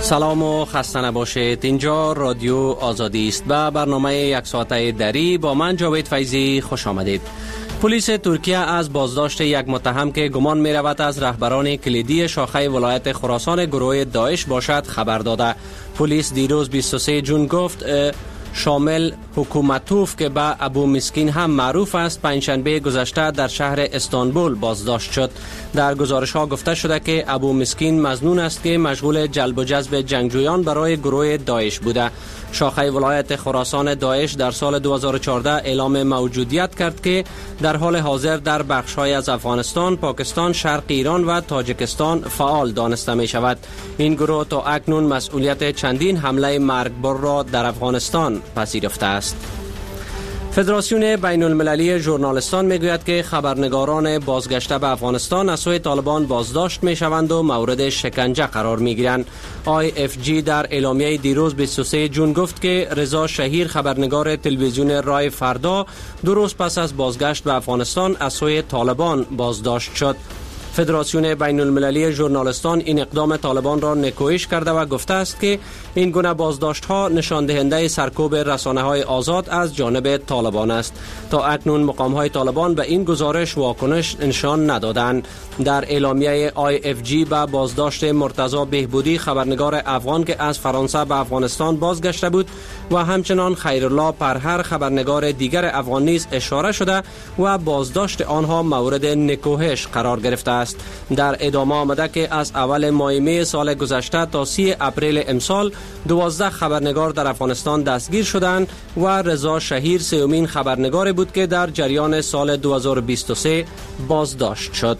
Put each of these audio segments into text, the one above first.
سلام و خسته نباشید. اینجا رادیو آزادی است و برنامه یک ساعته دری با من جاوید فیضی خوش آمدید. پلیس ترکیه از بازداشت یک متهم که گمان می رود از رهبران کلیدی شاخه ولایت خراسان گروه داعش باشد خبر داده. پلیس دیروز 23 جون گفت شامل حکومتوف که به ابو مسکین هم معروف است پنجشنبه گذشته در شهر استانبول بازداشت شد. در گزارش ها گفته شده که ابو مسکین مظنون است که مشغول جلب و جذب جنگجویان برای گروه داعش بوده. شاخه ولایت خراسان داعش در سال 2014 اعلام موجودیت کرد که در حال حاضر در بخش‌های از افغانستان، پاکستان، شرق ایران و تاجیکستان فعال دانسته می شود. این گروه تا اکنون مسئولیت چندین حمله مرگبار را در افغانستان پذیرفته است. فدراسیون بین المللی ژورنالیستان میگوید که خبرنگاران بازگشته به افغانستان از سوی طالبان بازداشت می شوند و مورد شکنجه قرار می گیرند. IFG در اعلامیه دیروز 23 جون گفت که رضا شهیر خبرنگار تلویزیون رای فردا 2 روز پس از بازگشت به افغانستان از سوی طالبان بازداشت شد. فدراسیون بین المللی ژورنالیستان این اقدام طالبان را نکوهش کرده و گفته است که این گونه بازداشت ها نشان دهنده سرکوب رسانه های آزاد از جانب طالبان است. تا اکنون مقام های طالبان به این گزارش واکنش نشان ندادند. در اعلامیه IFG به بازداشت مرتضی بهبودی خبرنگار افغان که از فرانسه به افغانستان بازگشته بود و همچنان خیرالله پرهر خبرنگار دیگر افغان نیز اشاره شده و بازداشت آنها مورد نکوهش قرار گرفته است. در ادامه آمده که از اول ماه می سال گذشته تا 30 اپریل امسال 12 خبرنگار در افغانستان دستگیر شدند و رضا شهیر سومین خبرنگار بود که در جریان سال 2023 بازداشت شد.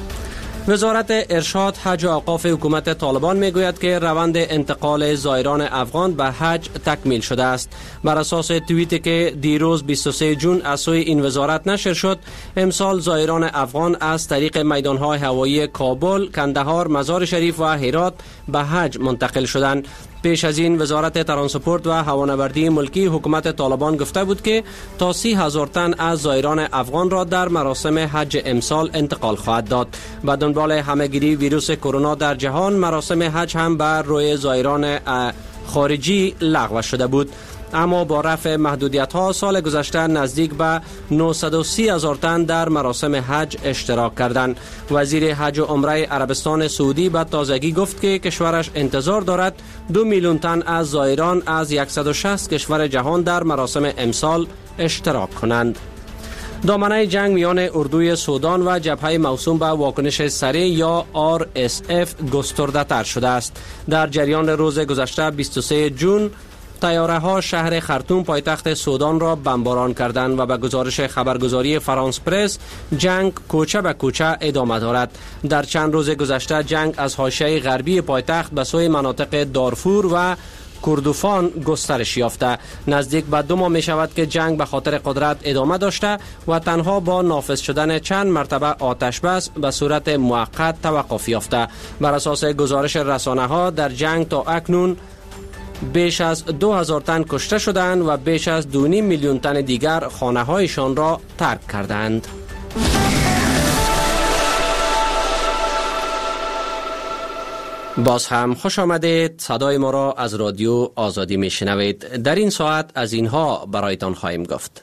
وزارت ارشاد حج و اوقاف حکومت طالبان میگوید که روند انتقال زائران افغان به حج تکمیل شده است. بر اساس توییتی که دیروز 23 جون از سوی این وزارت نشر شد، امسال زائران افغان از طریق میدانهای هوایی کابل، کندهار، مزار شریف و هرات به حج منتقل شدند. پیش از این وزارت ترانسپورت و هوانوردی ملکی حکومت طالبان گفته بود که تا 30,000 تن از زائران افغان را در مراسم حج امسال انتقال خواهد داد. به دنبال همهگیری ویروس کرونا در جهان، مراسم حج هم بر روی زائران خارجی لغو شده بود. اما با رفع محدودیت ها سال گذشته نزدیک به 930,000 تن در مراسم حج اشتراک کردند. وزیر حج و عمره عربستان سعودی به تازگی گفت که کشورش انتظار دارد 2 میلیون تن از زائران از 160 کشور جهان در مراسم امسال اشتراک کنند. دامنه جنگ میان اردوی سودان و جبهه موسوم به واکنش سریع یا RSF گسترده تر شده است. در جریان روز گذشته 23 جون طیاره ها شهر خرطوم پایتخت سودان را بمباران کردند و به گزارش خبرگزاری فرانس پرس جنگ کوچه به کوچه ادامه دارد. در چند روز گذشته جنگ از حاشیه غربی پایتخت به سوی مناطق دارفور و کردوفان گسترش یافته. نزدیک به 2 ماه می شود که جنگ به خاطر قدرت ادامه داشته و تنها با نافذ شدن چند مرتبه آتش بس به صورت موقت توقف یافته. بر اساس گزارش رسانه ها در جنگ تا اکنون بیش از 2,000 تن کشته شدند و بیش از 2.5 میلیون تن دیگر خانه هایشان را ترک کردند. باز هم خوش آمدید. صدای ما را از رادیو آزادی می شنوید. در این ساعت از اینها برایتان خواهیم گفت.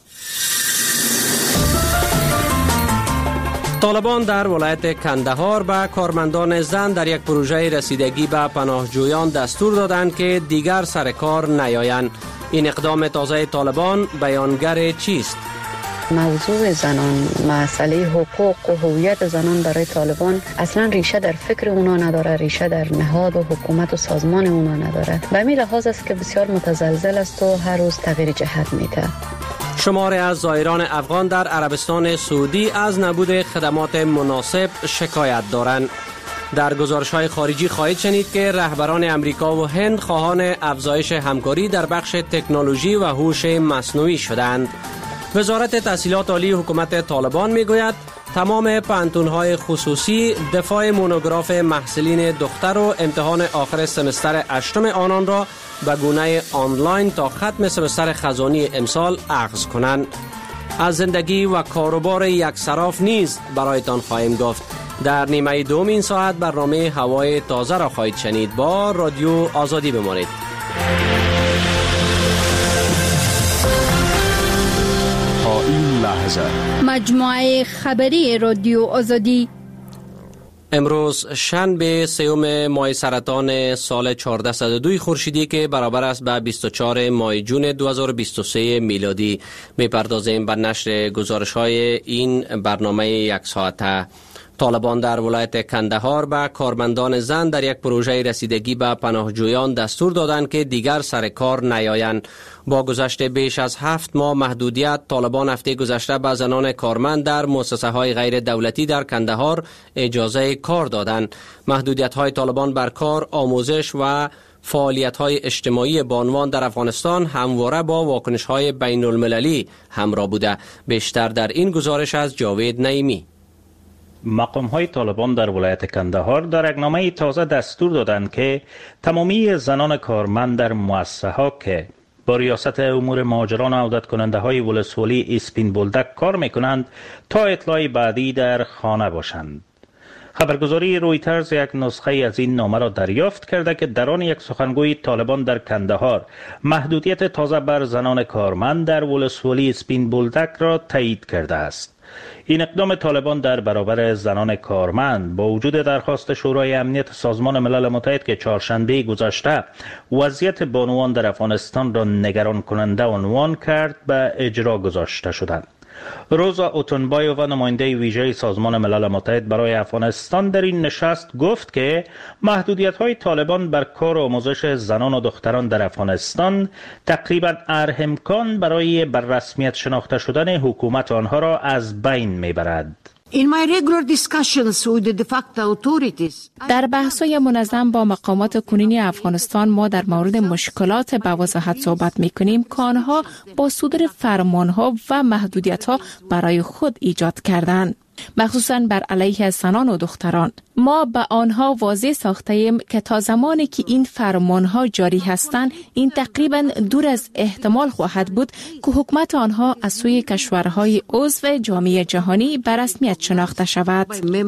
طالبان در ولایت کندهار به کارمندان زن در یک پروژه رسیدگی به پناهجویان دستور دادند که دیگر سر کار نیایند. این اقدام تازه طالبان بیانگر چیست؟ موضوع زنان، مسئله حقوق و هویت زنان برای طالبان اصلا ریشه در فکر اونا نداره، ریشه در نهاد و حکومت و سازمان اونا نداره. به این لحاظ است که بسیار متزلزل است و هر روز تغییر جهت میده. شماری از زائران افغان در عربستان سعودی از نبود خدمات مناسب شکایت دارند. در گزارش‌های خارجی خواهید شنید که رهبران امریکا و هند خواهان افزایش همکاری در بخش تکنولوژی و هوش مصنوعی شدند. وزارت تحصیلات عالی حکومت طالبان میگوید تمام پانتون‌های خصوصی دفاع مونوگراف محصلین دختر و امتحان آخر سمستر 8 آنان را به گونه آنلاین تا ختم سمستر خزانی امسال اخذ کنند. از زندگی و کاروبار یک صراف نیز برایتان خواهیم گفت. در نیمه دوم این ساعت برنامه هوای تازه را خواهید شنید. با رادیو آزادی بمانید. تا این لحظه مجموعه خبری رادیو آزادی. امروز شنبه 3 ماه سرطان سال 1402 خورشیدی که برابر است به 24 ماه جون 2023 میلادی. میپردازیم به نشر گزارش های این برنامه یک ساعته. طالبان در ولایت کندهار به کارمندان زن در یک پروژه رسیدگی به پناهجویان دستور دادند که دیگر سر کار نیایند. با گذشت بیش از 7 ماه محدودیت، طالبان هفته گذشته به زنان کارمند در مؤسسه های غیر دولتی در کندهار اجازه کار دادند. محدودیت های طالبان بر کار، آموزش و فعالیت‌های اجتماعی بانوان در افغانستان همواره با واکنش‌های بین المللی همراه بوده. بیشتر در این گزارش از جاوید نعیمی. مقام‌های طالبان در ولایت کندهار در یک نامه تازه دستور دادند که تمامی زنان کارمند در مؤسسه‌ها که با ریاست امور مهاجران و عودت کننده های ولسوالی اسپین بولدک کار میکنند تا اطلاع بعدی در خانه باشند. خبرگزاری رویترز یک نسخه از این نامه را دریافت کرده که در آن یک سخنگوی طالبان در کندهار محدودیت تازه بر زنان کارمند در ولسوالی اسپین بولدک را تایید کرده است. این اقدام طالبان در برابر زنان کارمند با وجود درخواست شورای امنیت سازمان ملل متحد که چهارشنبه گذشته وضعیت بانوان در افغانستان را نگران کننده عنوان کرد به اجرا گذاشته شدند. روزا اوتنبایووا نماینده ویژه سازمان ملل متحد برای افغانستان در این نشست گفت که محدودیت‌های طالبان بر کار و آموزش زنان و دختران در افغانستان تقریباً هر امکان برای بر رسمیت شناخته شدن حکومت آنها را از بین میبرد. در بحث‌های منظم با مقامات کنونی افغانستان ما در مورد مشکلات به وضاحت صحبت می‌کنیم که آنها با صدور فرمان‌ها و محدودیت‌ها برای خود ایجاد کردند، مخصوصاً بر علیه زنان و دختران. ما به آنها واضح ساخته ایم که تا زمانی که این فرمانها جاری هستند، این تقریباً دور از احتمال خواهد بود که حکومت آنها از سوی کشورهای عضو جامعه جهانی به رسمیت شناخته شود.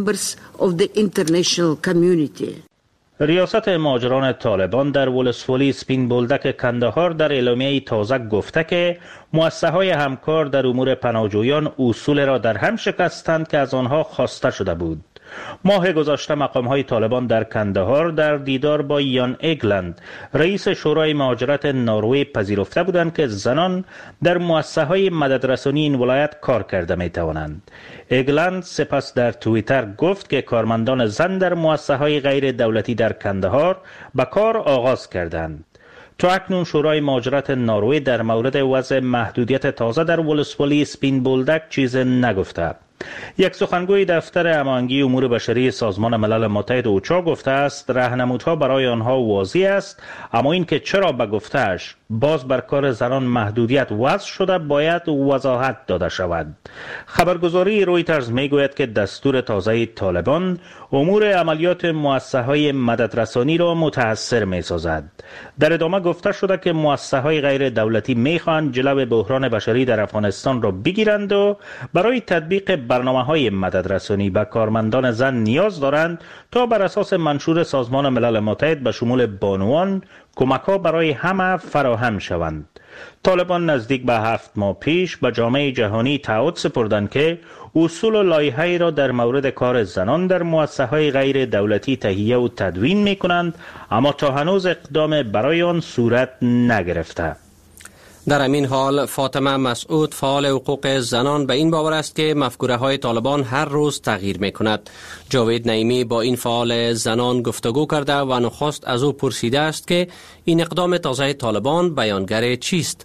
ریاست مهاجران طالبان در ولسوالی اسپین بولدک کندهار در اعلامیه تازه گفته که مؤسسه‌های همکار در امور پناهجویان اصول را در هم شکستند که از آنها خواسته شده بود. ماه گذشته مقام‌های طالبان در کندهار در دیدار با یان اگلند رئیس شورای مهاجرت نروژ پذیرفته بودند که زنان در مؤسسه‌های مددرسانی این ولایت کار کرده می‌توانند. اگلند سپس در توییتر گفت که کارمندان زن در مؤسسه‌های غیر دولتی در کندهار به کار آغاز کردند. تا اکنون شورای مهاجرت نروژ در مورد وضع محدودیت تازه در ولسوالی اسپین بولدک چیز نگفته. یک سخنگوی دفتر هماهنگی امور بشری سازمان ملل متحد اوچا گفته است راهنمودها برای آنها واضح است، اما این که چرا به گفته‌اش باز بر کار زنان محدودیت وضع شده باید وضاحت داده شود. خبرگزاری رویترز میگوید که دستور تازه طالبان امور عملیات مؤسسه‌های مددرسانی را متأثر می‌سازد. در ادامه گفته شده که مؤسسه‌های غیر دولتی می‌خواهند جلو بحران بشری در افغانستان را بگیرند و برای تطبیق برنامه‌های مددرسانی به کارمندان زن نیاز دارند تا بر اساس منشور سازمان ملل متحد به شمول بانوان کمک‌ها برای همه فراهم شوند. طالبان نزدیک به 7 ماه پیش به جامعه جهانی تعهد سپردند که اصول و لایحه‌ای را در مورد کار زنان در مؤسسه‌های غیر دولتی تهیه و تدوین می‌کنند، اما تا هنوز اقدام برای آن صورت نگرفته. در همین حال فاطمه مسعود فعال حقوق زنان به این باور است که مفکوره های طالبان هر روز تغییر می کند. جاوید نعیمی با این فعال زنان گفتگو کرده و نخست از او پرسیده است که این اقدام تازه طالبان بیانگر چیست؟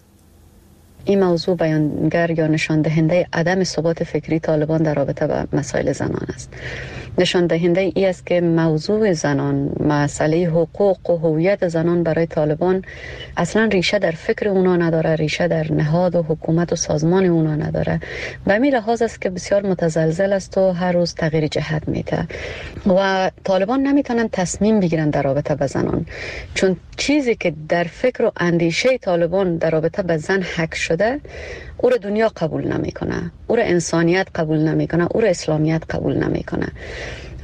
این موضوع بیانگر یا نشان دهنده عدم ثبات فکری طالبان در رابطه با مسائل زنان است. نشان دهنده ای است که موضوع زنان، مسئله حقوق و هویت زنان برای طالبان اصلا ریشه در فکر اونا نداره، ریشه در نهاد و حکومت و سازمان اونا نداره. به همین لحاظ است که بسیار متزلزل است و هر روز تغییر جهت میده و طالبان نمیتونن تصمیم بگیرن در رابطه با زنان، چون چیزی که در فکر و اندیشه طالبان در رابطه با زن حک شده او را دنیا قبول نمیکنه، او را انسانیت قبول نمیکنه، او را اسلامیت قبول نمیکنه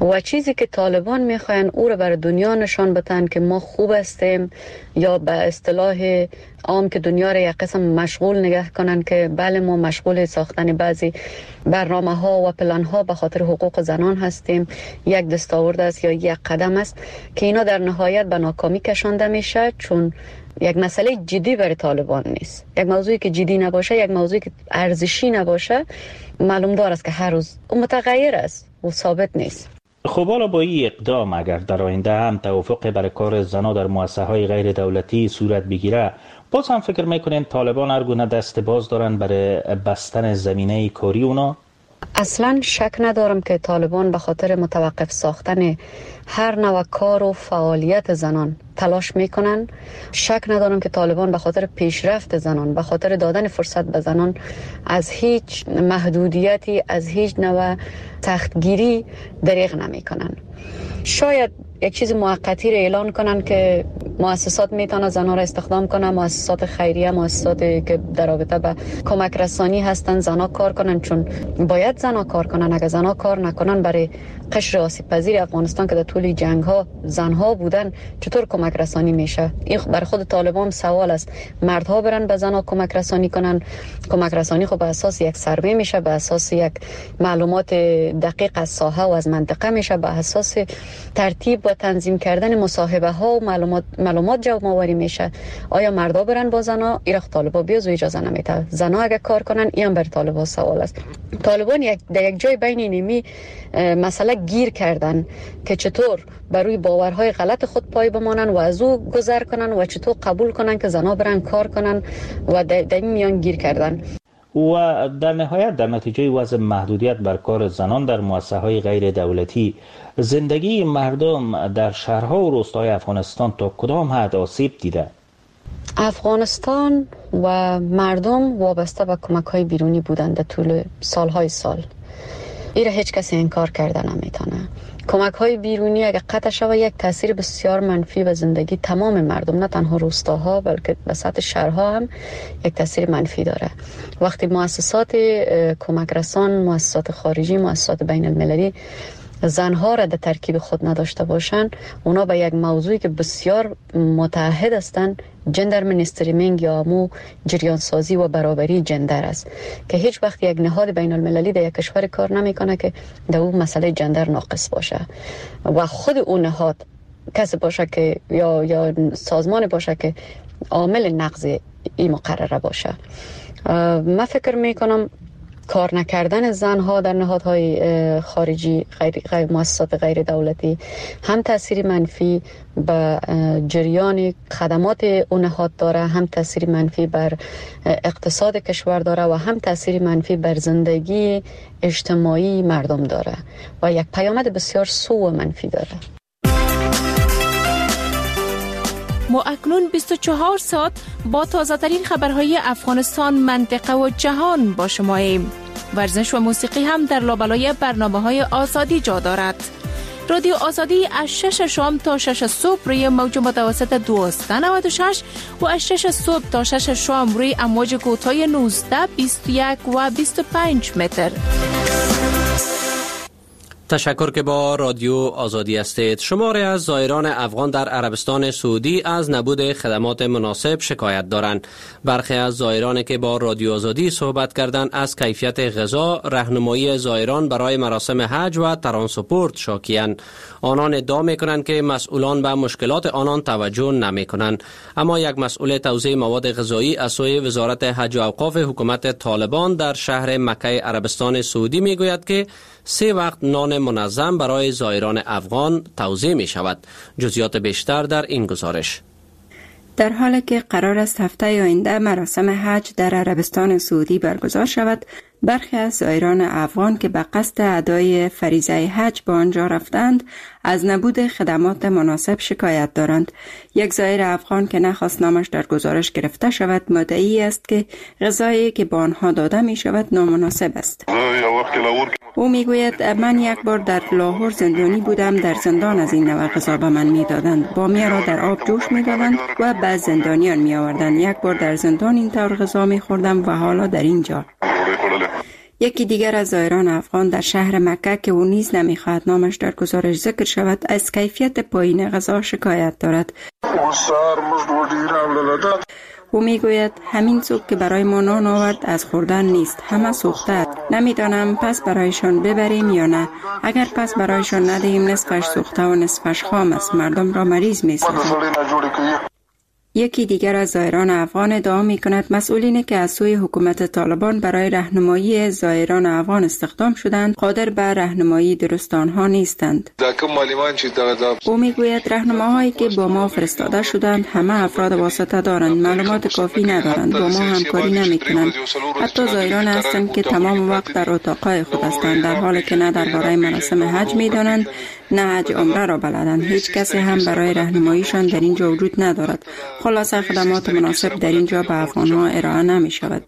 و چیزی که طالبان میخواین او رو بر دنیا نشان بدن که ما خوب هستیم، یا به اصطلاح عام که دنیا رو یک قسم مشغول نگه کنن که بله ما مشغول ساختن بعضی برنامه ها و پلان ها به خاطر حقوق زنان هستیم، یک دستاورد است یا یک قدم است که اینا در نهایت به ناکامی کشانده میشه، چون یک مسئله جدی برای طالبان نیست. یک موضوعی که جدی نباشه، یک موضوعی که ارزشی نباشه، معلوم دار است که هر روز اون متغیر است و ثابت نیست. خب حالا با این اقدام اگر در آینده هم توافق برای کار زنان در مؤسسه‌های غیر دولتی صورت بگیره، باز هم فکر میکنین طالبان هر گونه دست باز دارن برای بستن زمینه کاری اونا؟ اصلا شک ندارم که طالبان به خاطر متوقف ساختن هر نوع کار و فعالیت زنان تلاش میکنن. شک ندارم که طالبان به خاطر پیشرفت زنان، به خاطر دادن فرصت به زنان، از هیچ محدودیتی، از هیچ نوع سختگیری دریغ نمیکنن. شاید یک چیز موقتی را اعلان کنن که مؤسسات میتونن زنان را استخدام کنن، مؤسسات خیریه، مؤسساتی که در رابطه به کمک رسانی هستن زنها کار کنن، چون باید زنها کار کنن. اگر زنها کار نکنن برای قشر آسیب پذیر افغانستان که در طول جنگ ها زنها بودن چطور کمک رسانی میشه؟ این برای خود طالبان سوال است. مردها برن به زنها کمک رسانی کنن، کمک رسانی خب به اساس یک سروی میشه، به اساس یک معلومات دقیق از ساحه و از منطقه میشه، به اساس ترتیب و تنظیم کردن مصاحبه ها و معلومات جمع آوری میشه. آیا مردها برن با زنها؟ ایرخ طالبا بیاز و اجازه نمیده. زنها اگه کار کنن این هم بر طالبا سوال است. طالبان در یک جای بین نیمی مسئله گیر کردن که چطور بر روی باورهای غلط خود پای بمانن و از او گذر کنن و چطور قبول کنن که زنها برن کار کنن و در این میان گیر کردن. و در نهایت در نتیجه وضع محدودیت بر کار زنان در مؤسسه‌های غیر دولتی، زندگی مردم در شهرها و روستاهای افغانستان تا کدام حد آسیب دیده؟ افغانستان و مردم وابسته به کمک‌های بیرونی بودند در طول سالهای سال. این را هیچ کسی انکار کرده نمیتونه. کمک‌های بیرونی اگر قطع شود یک تاثیر بسیار منفی به زندگی تمام مردم، نه تنها روستاها بلکه به سطح شهرها هم یک تاثیر منفی داره. وقتی مؤسسات کمک رسان، مؤسسات خارجی، مؤسسات بین المللی زنها را در ترکیب خود نداشته باشن، اونا به یک موضوعی که بسیار متعهد هستند، جندر مینستریمینگ یا مو جریان سازی و برابری جندر است که هیچ وقت یک نهاد بین المللی در یک کشور کار نمیکنه که در اون مسئله جندر ناقص باشه و خود اون نهاد کسی باشه که یا سازمان باشه که عامل نقض این مقرره باشه. من فکر میکنم کار نکردن زنها در نهادهای خارجی، غیر مؤسسات غیر دولتی، هم تأثیر منفی به جریان خدمات اون نهاد داره، هم تأثیر منفی بر اقتصاد کشور داره و هم تأثیر منفی بر زندگی اجتماعی مردم داره و یک پیامد بسیار سوء و منفی داره. ما اکنون 24 ساعت با تازه ترین خبرهای افغانستان، منطقه و جهان با شماییم. ورزش و موسیقی هم در لابلای برنامه‌های آزادی جا دارد. رادیو آزادی از 6 شام تا 6 صبح روی موج متوسط 1296 و از 6 صبح تا 6 شام روی امواج کوتاه 19، 21 و 25 متر. تشکر که با رادیو آزادی هستید. شماری از زائران افغان در عربستان سعودی از نبود خدمات مناسب شکایت دارند. برخی از زائرانی که با رادیو آزادی صحبت کردند از کیفیت غذا، راهنمایی زائران برای مراسم حج و ترانسپورت شاکی‌اند. آنان ادعا می‌کنند که مسئولان به مشکلات آنان توجه نمی‌کنند. اما یک مسئول توزیع مواد غذایی از سوی وزارت حج و اوقاف حکومت طالبان در شهر مکه عربستان سعودی می‌گوید که 3 وقت نان منظم برای زائران افغان توزیع می شود. جزئیات بیشتر در این گزارش. در حالی که قرار است هفته آینده مراسم حج در عربستان سعودی برگزار شود، برخی از زائران افغان که به قصد ادای فریضه حج به آنجا رفتند از نبود خدمات مناسب شکایت دارند. یک زائر افغان که نخواست نامش در گزارش گرفته شود مدعی است که غذایی که به آنها داده می شود نامناسب است. او می گوید من یک بار در لاهور زندانی بودم، در زندان از این نوع غذا به من می دادند. بامیه را در آب جوش می دادند و به زندانیان می آوردند. یک بار در زندان این طور غذا می خوردم و حالا در اینجا. یکی دیگر از زائران افغان در شهر مکه که او نیز نمیخواهد نامش در گزارش ذکر شود از کیفیت پایین غذا شکایت دارد. او میگوید همین سوپ که برای ما نان آورد از خوردن نیست، همه سوخته. نمیدانم پس برایشان ببریم یا نه. اگر پس برایشان ندهیم نصفش سوخته و نصفش خام است، مردم را مریض میسازد. یکی دیگر از زائران افغان ادعا می‌کند مسئولینی که از سوی حکومت طالبان برای راهنمایی زائران افغان استخدام شدند قادر بر راهنمایی درست آنها نیستند. او میگوید راهنماهایی که با ما فرستاده شدند همه افراد واسطه دارند، معلومات کافی ندارند، با ما همکاری نمی‌کنند. حتی زائران هستند که تمام وقت در اتاقهای خود هستند، در حالی که نه درباره مراسم حج می‌دانند نه حج عمره را بلدند. هیچ کسی هم برای راهنماییشان در اینجا وجود ندارد. خلاصه خدمات مناسب در اینجا به افغان‌ها ارائه نمی شود.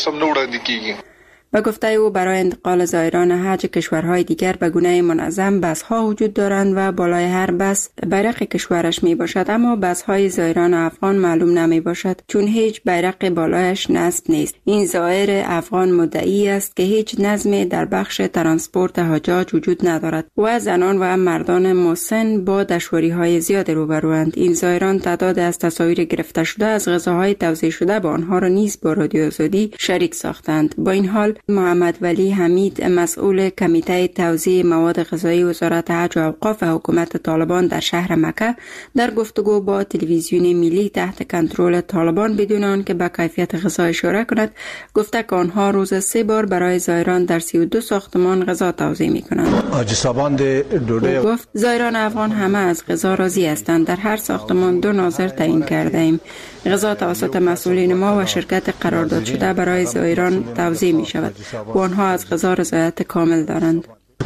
و گفته او برای انتقال زائران حج کشورهای دیگر به گونه منظم بس‌ها وجود دارند و بالای هر بس بیرق کشورش می باشد، اما بس‌های زائران افغان معلوم نمی باشد چون هیچ بیرق بالایش نصب نیست. این زائر افغان مدعی است که هیچ نظمی در بخش ترانسپورت حجاج وجود ندارد و زنان و مردان مسن با دشواری‌های زیاد روبروند. این زائران تعداد از تصاویر گرفته شده از غذاهای توزیع شده به آنها را نیز با رادیو آزادی شریک ساختند. با این حال محمد ولی حمید مسئول کمیته توزیع مواد غذایی وزارت حج و اوقاف حکومت طالبان در شهر مکه در گفتگو با تلویزیون ملی تحت کنترل طالبان بدون آنکه به کیفیت غذا اشاره کند گفته که آنها روز 3 بار برای زائران در 32 ساختمان غذا توزیع می‌کنند. او گفت زائران افغان همه از غذا راضی هستند. در هر ساختمان 2 ناظر تعیین کرده ایم. غذا توسط مسئولین ما و شرکت قرارداد شده برای زائران توزیع می شود و آنها از غذا رضایت کامل دارند.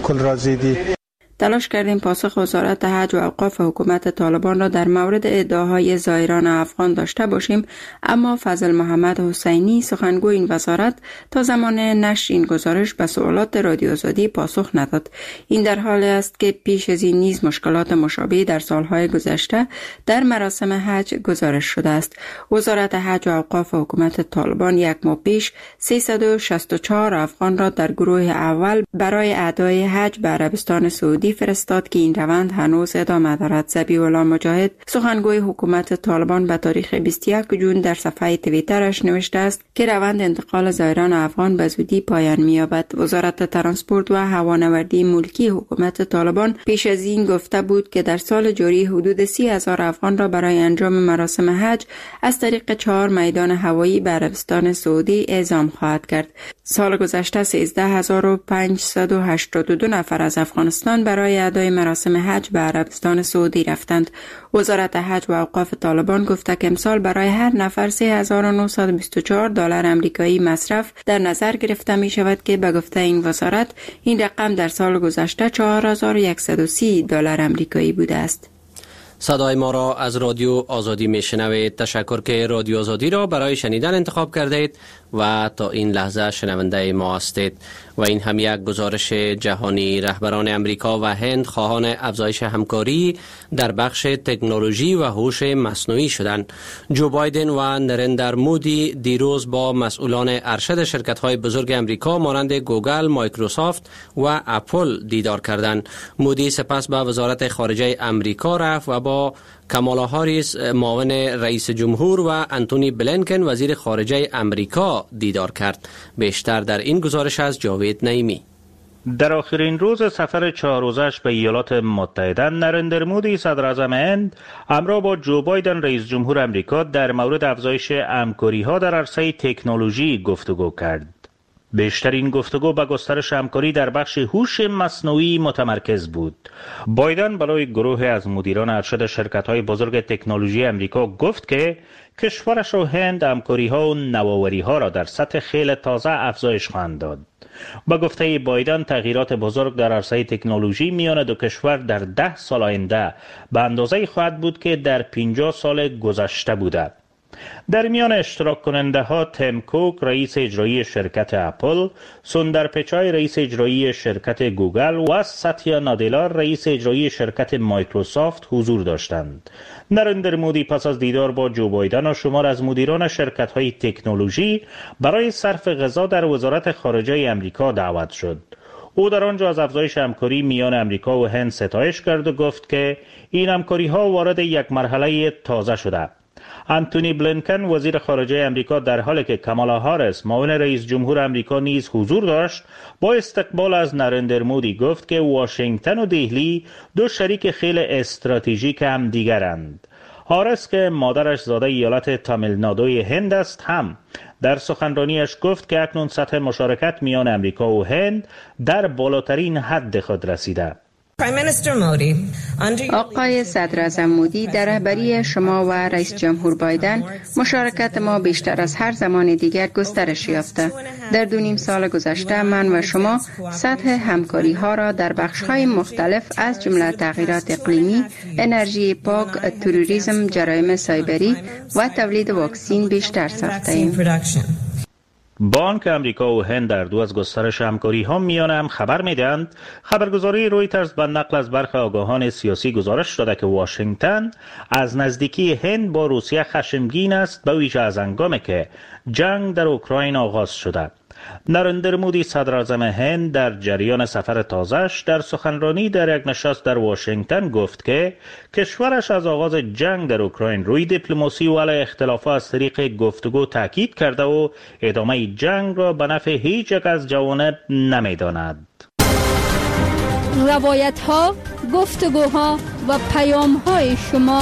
تلاش کردیم پاسخ وزارت حج و اوقاف حکومت طالبان را در مورد ادعاهای زائران افغان داشته باشیم، اما فضل محمد حسینی سخنگوی این وزارت تا زمان نشر این گزارش به سوالات رادیو آزادی پاسخ نداد. این در حالی است که پیش از این نیز مشکلات مشابه در سالهای گذشته در مراسم حج گزارش شده است. وزارت حج و اوقاف حکومت طالبان یک ماه پیش 364 افغان را در گروه اول برای ادای حج به عربستان سعودی فرستاد که این روند هنوز ادامه دارد. ذبیح الله مجاهد سخنگوی حکومت طالبان به تاریخ 21 جون در صفحه توییترش نوشته است که روند انتقال زائران افغان به زودی پایان می‌یابد. وزارت ترانسپورت و هوانوردی ملکی حکومت طالبان پیش از این گفته بود که در سال جاری حدود 30,000 افغان را برای انجام مراسم حج از طریق 4 میدان هوایی به عربستان سعودی اعزام خواهد کرد. سال گذشته 13,582 نفر از افغانستان برای ادای مراسم حج به عربستان سعودی رفتند. وزارت حج و اوقاف طالبان گفته که امسال برای هر نفر 3,924 دلار آمریکایی مصرف در نظر گرفته می شود که به گفته این وزارت این رقم در سال گذشته 4,130 دلار آمریکایی بوده است. صدای ما را از رادیو آزادی میشنوید. تشکر که رادیو آزادی را برای شنیدن انتخاب کردید و تا این لحظه شنونده ما هستید. و این هم یک گزارش جهانی. رهبران امریکا و هند خواهان افزایش همکاری در بخش تکنولوژی و هوش مصنوعی شدند. جو بایدن و نریندر مودی دیروز با مسئولان ارشد شرکت‌های بزرگ امریکا مانند گوگل، مایکروسافت و اپل دیدار کردند. مودی سپس به وزارت خارجه امریکا رفت و با کامالا هاریس معاون رئیس جمهور و انتونی بلینکن وزیر خارجه امریکا دیدار کرد. بیشتر در این گزارش از جاوید نعیمی. در آخرین روز سفر 4 روزش به ایالات متحده، نریندر مودی صدر اعظم هند همراه با جو بایدن رئیس جمهور امریکا در مورد افزایش همکاری‌ها در عرصه تکنولوژی گفتگو کرد. بیشترین گفتگو به گسترش همکاری در بخش هوش مصنوعی متمرکز بود. بایدن برای گروه از مدیران ارشد شرکت‌های بزرگ تکنولوژی امریکا گفت که کشورش و هند همکاری‌ها و نوآوری‌ها را در سطح خیلی تازه افزایش خواهند داد. با گفته بایدن تغییرات بزرگ در عرصه تکنولوژی میان دو کشور در 10 سال آینده به اندازه‌ای خواهد بود که در 50 سال گذشته بوده. در میان اشتراک کننده ها تیم کوک رئیس اجرایی شرکت اپل، سوندر پیچای رئیس اجرایی شرکت گوگل و ساتیا نادلا رئیس اجرایی شرکت مایکروسافت حضور داشتند. نریندر مودی پس از دیدار با جو بایدن و شمار از مدیران شرکت های تکنولوژی برای صرف غذا در وزارت خارجه امریکا دعوت شد. او در آنجا از افزایش همکاری میان امریکا و هند ستایش کرد و گفت که این همکاری ها وارد یک مرحله تازه شده. انتونی بلینکن وزیر خارجه امریکا در حالی که کامالا هاریس معاون رئیس جمهور امریکا نیز حضور داشت با استقبال از نریندر مودی گفت که واشنگتن و دهلی دو شریک خیلی استراتژیک هم دیگرند. هاریس که مادرش زاده ایالت تامیل نادوی هند است هم در سخنرانیش گفت که اکنون سطح مشارکت میان امریکا و هند در بالاترین حد خود رسیده. آقای صدراعظم مودی، در رهبری شما و رئیس جمهور بایدن مشارکت ما بیشتر از هر زمان دیگر گسترش یافته. در 2.5 سال گذشته من و شما سطح همکاری ها را در بخش های مختلف از جمله تغییرات اقلیمی، انرژی پاک، تروریسم، جرایم سایبری و تولید واکسین بیشتر ساخته‌ایم. بانک امریکا و هند در دو از گسترش همکاری ها میان هم خبر میدهند. خبرگزاری رویترز به نقل از برخی آگاهان سیاسی گزارش داده که واشنگتن از نزدیکی هند با روسیه خشمگین است، به ویژه از هنگامی که جنگ در اوکراین آغاز شده. نریندر مودی صدراعظم هند در جریان سفر تازه‌اش در سخنرانی در یک نشست در واشنگتن گفت که کشورش از آغاز جنگ در اوکراین روی دیپلماسی و علیه اختلافات از طریق گفتگو تاکید کرده و ادامه جنگ را به نفع هیچ یک از جوانب نمی‌داند. روایت‌ها، گفتگوها و پیام‌های شما.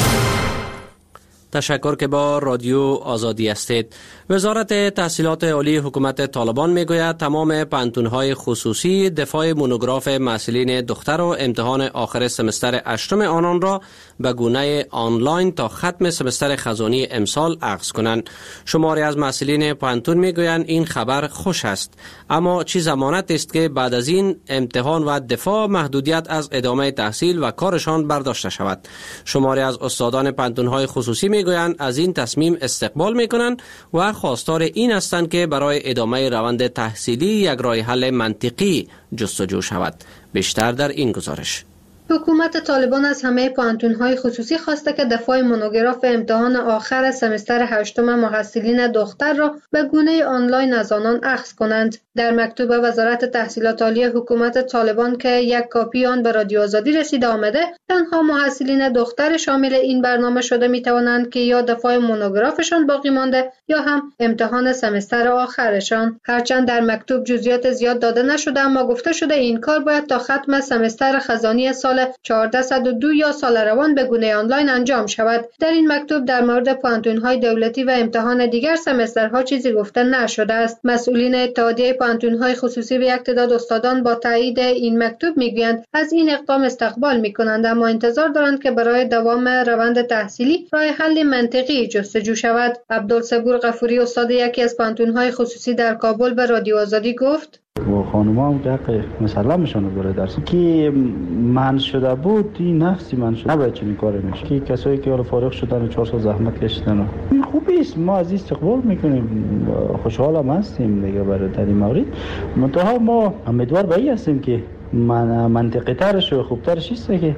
تشکر که با رادیو آزادی هستید. وزارت تحصیلات عالی حکومت طالبان میگوید تمام پانتون‌های خصوصی دفاع مونوگراف محصلین دختر و امتحان آخر سمستر هشتم آنان را به گونه آنلاین تا ختم سمستر خزانی امسال اخذ کنند. شماری از محصلین پانتون میگویند این خبر خوش است، اما چه ضمانت است که بعد از این امتحان و دفاع محدودیت از ادامه تحصیل و کارشان برداشته شود؟ شماری از استادان پانتون‌های خصوصی میگویند از این تصمیم استقبال میکنند و خواستار این هستند که برای ادامه روند تحصیلی یک راه حل منطقی جستجو شود. بیشتر در این گزارش. حکومت طالبان از همه پانتون‌های خصوصی خواسته که دفاع مونوگراف امتحان آخر سمستر هشتم محصلین دختر را به گونه آنلاین از آنان اخذ کنند. در مکتوب وزارت تحصیلات عالی حکومت طالبان که یک کاپی آن به رادیو آزادی رسیده آمده، تنها محصلین دختر شامل این برنامه شده می توانند که یا دفاع مونوگرافشان باقی مانده یا هم امتحان سمستر آخرشان. هرچند در مکتوب جزئیات زیاد داده نشده، اما گفته شده این کار باید تا ختم سمستر خزانی سال 1402 یا سال روان به گونه آنلاین انجام شود. در این مکتوب در مورد پانتون‌های دولتی و امتحان دیگر سمسترها چیزی گفته نشده است. مسئولین اتحادیه پانتون‌های خصوصی و یک تعداد استادان با تایید این مکتوب میگویند از این اقدام استقبال می‌کنند، اما انتظار دارند که برای دوام روند تحصیلی راه حل منطقی جستجو شود. عبدالصبور غفوری استاد یکی از پانتون‌های خصوصی در کابل به رادیو آزادی گفت: و خانوما هم که حق مسلمشان برای درس که من شده بود، این نفسی من شده نباید چنین کاری میشه که کسایی که حالا فارغ شدن و 4 سال زحمت کشیدن این خوبی است، ما از این استقبال میکنیم، خوشحال هم هستیم دیگه برای در این مورد. منتها ما امیدوار به این هستیم که منطقی ترش و خوبترش است که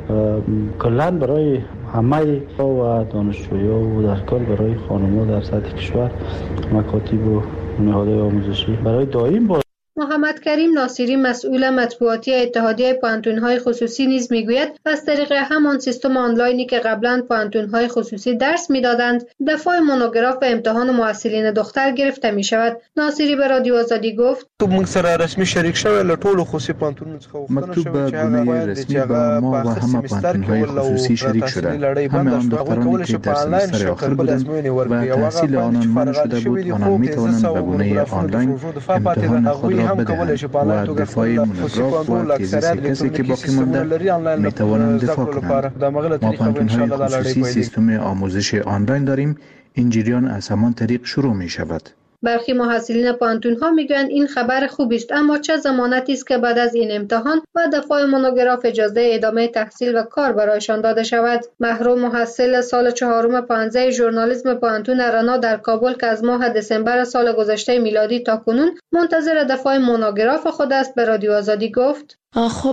کلان برای همه و دانشجویا و در کل برای خانوما در سطح کشور مکاتب و نهادهای آموزشی برای دائم با. محمد کریم ناصری مسئول مطبوعاتی اتحادیه پانتون‌های خصوصی نیز میگوید از طریق همان سیستم آنلاینی که قبلا پانتون‌های خصوصی درس میدادند دفاع مونوگراف و امتحان محصلین دختر گرفته می شود. ناصری به رادیو آزادی گفت: موږ سره رسمي شریک شوی له ټولو خصوصي پانتونونو څخه مکتوب به گونه رسمی با ما و همه پانتون‌های خصوصی شریک شده. همه آن دخترانی که در سمستر آخر بودند و تحصیل آنان منع شده بود، آنان میتوانند به گونه آنلاین امتحان خود را بدهند و دفاع مونوگراف و تیزیس کسی که باقی مانده میتوانند دفاع کنند. ما پانتون‌های خصوصی سیستم آموزش آنلاین داریم. این جریان از همان طریق شروع می شود. برخی محصلین پانتون‌ها میگویند این خبر خوبی است، اما چه ضمانتی است که بعد از این امتحان و دفاع مونوگراف اجازه ادامه تحصیل و کار برایشان داده شود؟ محروم محصل سال چهارم پانزه ژورنالیسم پانتون رنا در کابل که از ماه دسامبر سال گذشته میلادی تا کنون منتظر دفاع مونوگراف خود است به رادیو آزادی گفت: خب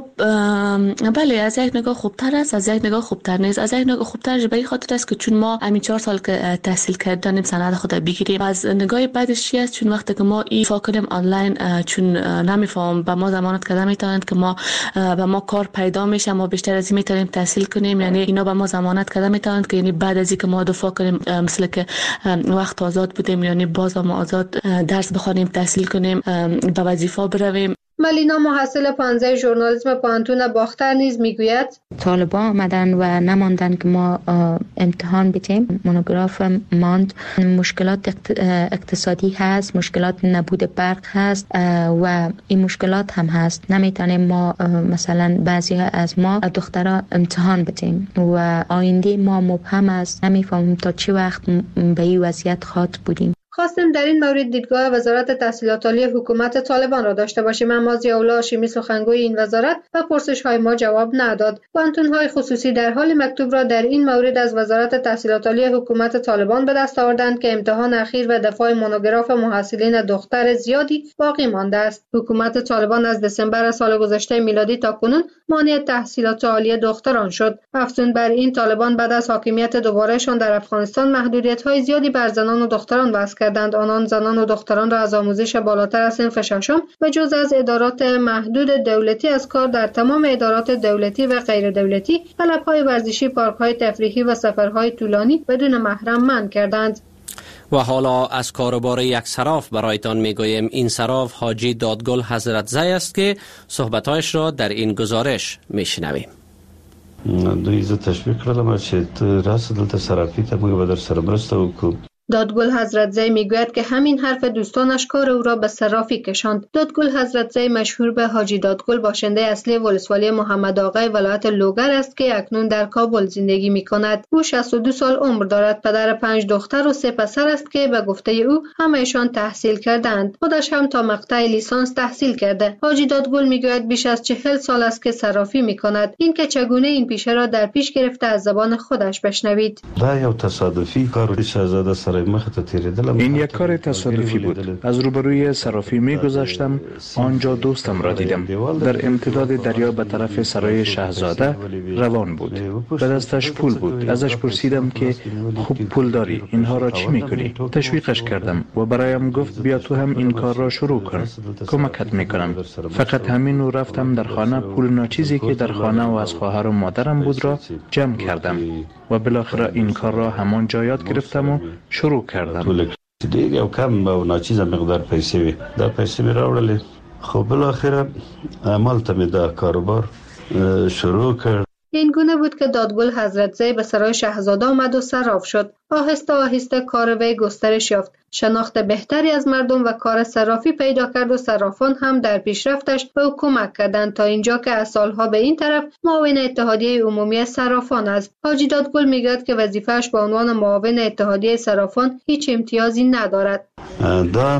بله، از یک نگاه خوبتر است، از یک نگاه خوبتر نیست. از یک نگاه خوبتر به این خاطر است که چون ما همین 4 سال که تحصیل کردیم سند خود بگیریم. از نگاه بعدش چی است؟ چون وقتی که ما این فاکنیم آنلاین، چون نمیفهم به ما ضمانت کده میتونند که ما به ما کار پیدا میشه، ما بیشتر از این میتونیم تحصیل کنیم. یعنی اینا به ما ضمانت کده میتونند که یعنی بعد از اینکه ما دفاع کنیم مثل که وقت آزاد بودیم، یعنی باز ما آزاد درس بخونیم، تحصیل کنیم، به وظیفه برویم. ملینا محصل 15 ژورنالیسم پانتون باختر نیز میگوید: طالبان آمدن و نماندن که ما امتحان بدیم. مونوگراف ماند. مشکلات اقتصادی هست، مشکلات نبود برق هست و این مشکلات هم هست. نمیتونیم ما مثلا بعضی از ما دخترها امتحان بدیم و آینده ما مبهم است. نمیفهمیم تا چه وقت به این وضعیت خاطر بودیم. خواستیم در این مورد دیدگاه وزارت تحصیلات عالی حکومت طالبان را داشته باشیم، اما ضیاءالله هاشمی سخنگوی این وزارت و پرسش‌های ما جواب نداد. پانتون‌های خصوصی در حال مکتوب را در این مورد از وزارت تحصیلات عالی حکومت طالبان به دست آوردند که امتحان اخیر و دفاع مونوگراف محصلین دختر زیادی باقی مانده است. حکومت طالبان از دسامبر سال گذشته میلادی تا کنون مانع تحصیلات عالی دختران شد. افزون بر این، طالبان بعد از حاکمیت دوبارهشان در افغانستان محدودیت‌های زیادی بر زنان و دختران وضع کردند. آنان زنان و دختران را از آموزش بالاتر از صنف ششم و جز از ادارات محدود دولتی از کار در تمام ادارات دولتی و غیر دولتی، کلب‌های ورزشی، پارک‌های تفریحی و سفرهای طولانی بدون محرم منع کردند. و حالا از کاروبار یک صراف برایتان میگوییم. این صراف حاجی دادگل حضرت زی است که صحبتایش را در این گزارش میشنویم. دوی زه تشویق کړلم چې راس دلته صرافی ته موږ به در سره مرسته وکړو. دادگل حضرت زی میگوید که همین حرف دوستانش کار او را به صرافی کشاند. دادگل حضرت زی مشهور به حاجی دادگل باشنده اصلی ولسوالی محمد آقای ولایت لوگر است که اکنون در کابل زندگی می کند. او 62 سال عمر دارد. پدر 5 دختر و 3 پسر است که به گفته او همه‌شان تحصیل کردند. خودش هم تا مقطع لیسانس تحصیل کرده. حاجی دادگل میگوید بیش از 40 سال است که صرافی می کند. این که چگونه این پیشه را در پیش گرفته از زبان خودش بشنوید. دا یو تصادفی کار شاهزاده این یک کار تصادفی بود. از روبروی صرافی می گذشتم، آنجا دوستم را دیدم. در امتداد دریا به طرف سرای شاهزاده روان بود. به دستش پول بود. ازش پرسیدم که خوب پول داری، اینها را چی می کنی؟ تشویقش کردم و برایم گفت بیا تو هم این کار را شروع کن، کمکت می کنم. فقط همین رو رفتم در خانه، پول ناچیزی که در خانه و از خواهر و مادرم بود را جمع کردم و بالاخره این کار را همان جا یاد گرفتم و شروع کردم. دیگه او کم و ناچیز مقدار پیسې وي، دا پیسې مې راوړلې. خو بالاخره عملته مې دا کاروبار شروع کرد. این گونه بود که دادگل حضرت زی به سرای شاهزاده آمد و صراف شد. آهسته آهسته کار وی گسترش یافت. شناخت بهتری از مردم و کار صرافی پیدا کرد و صرافان هم در پیشرفتش به او کمک کردند تا اینجا که از سالها به این طرف معاون اتحادیه عمومی صرافان است. حاجی دادگل میگوید که وظیفه‌اش به عنوان معاون اتحادیه صرافان هیچ امتیازی ندارد. دا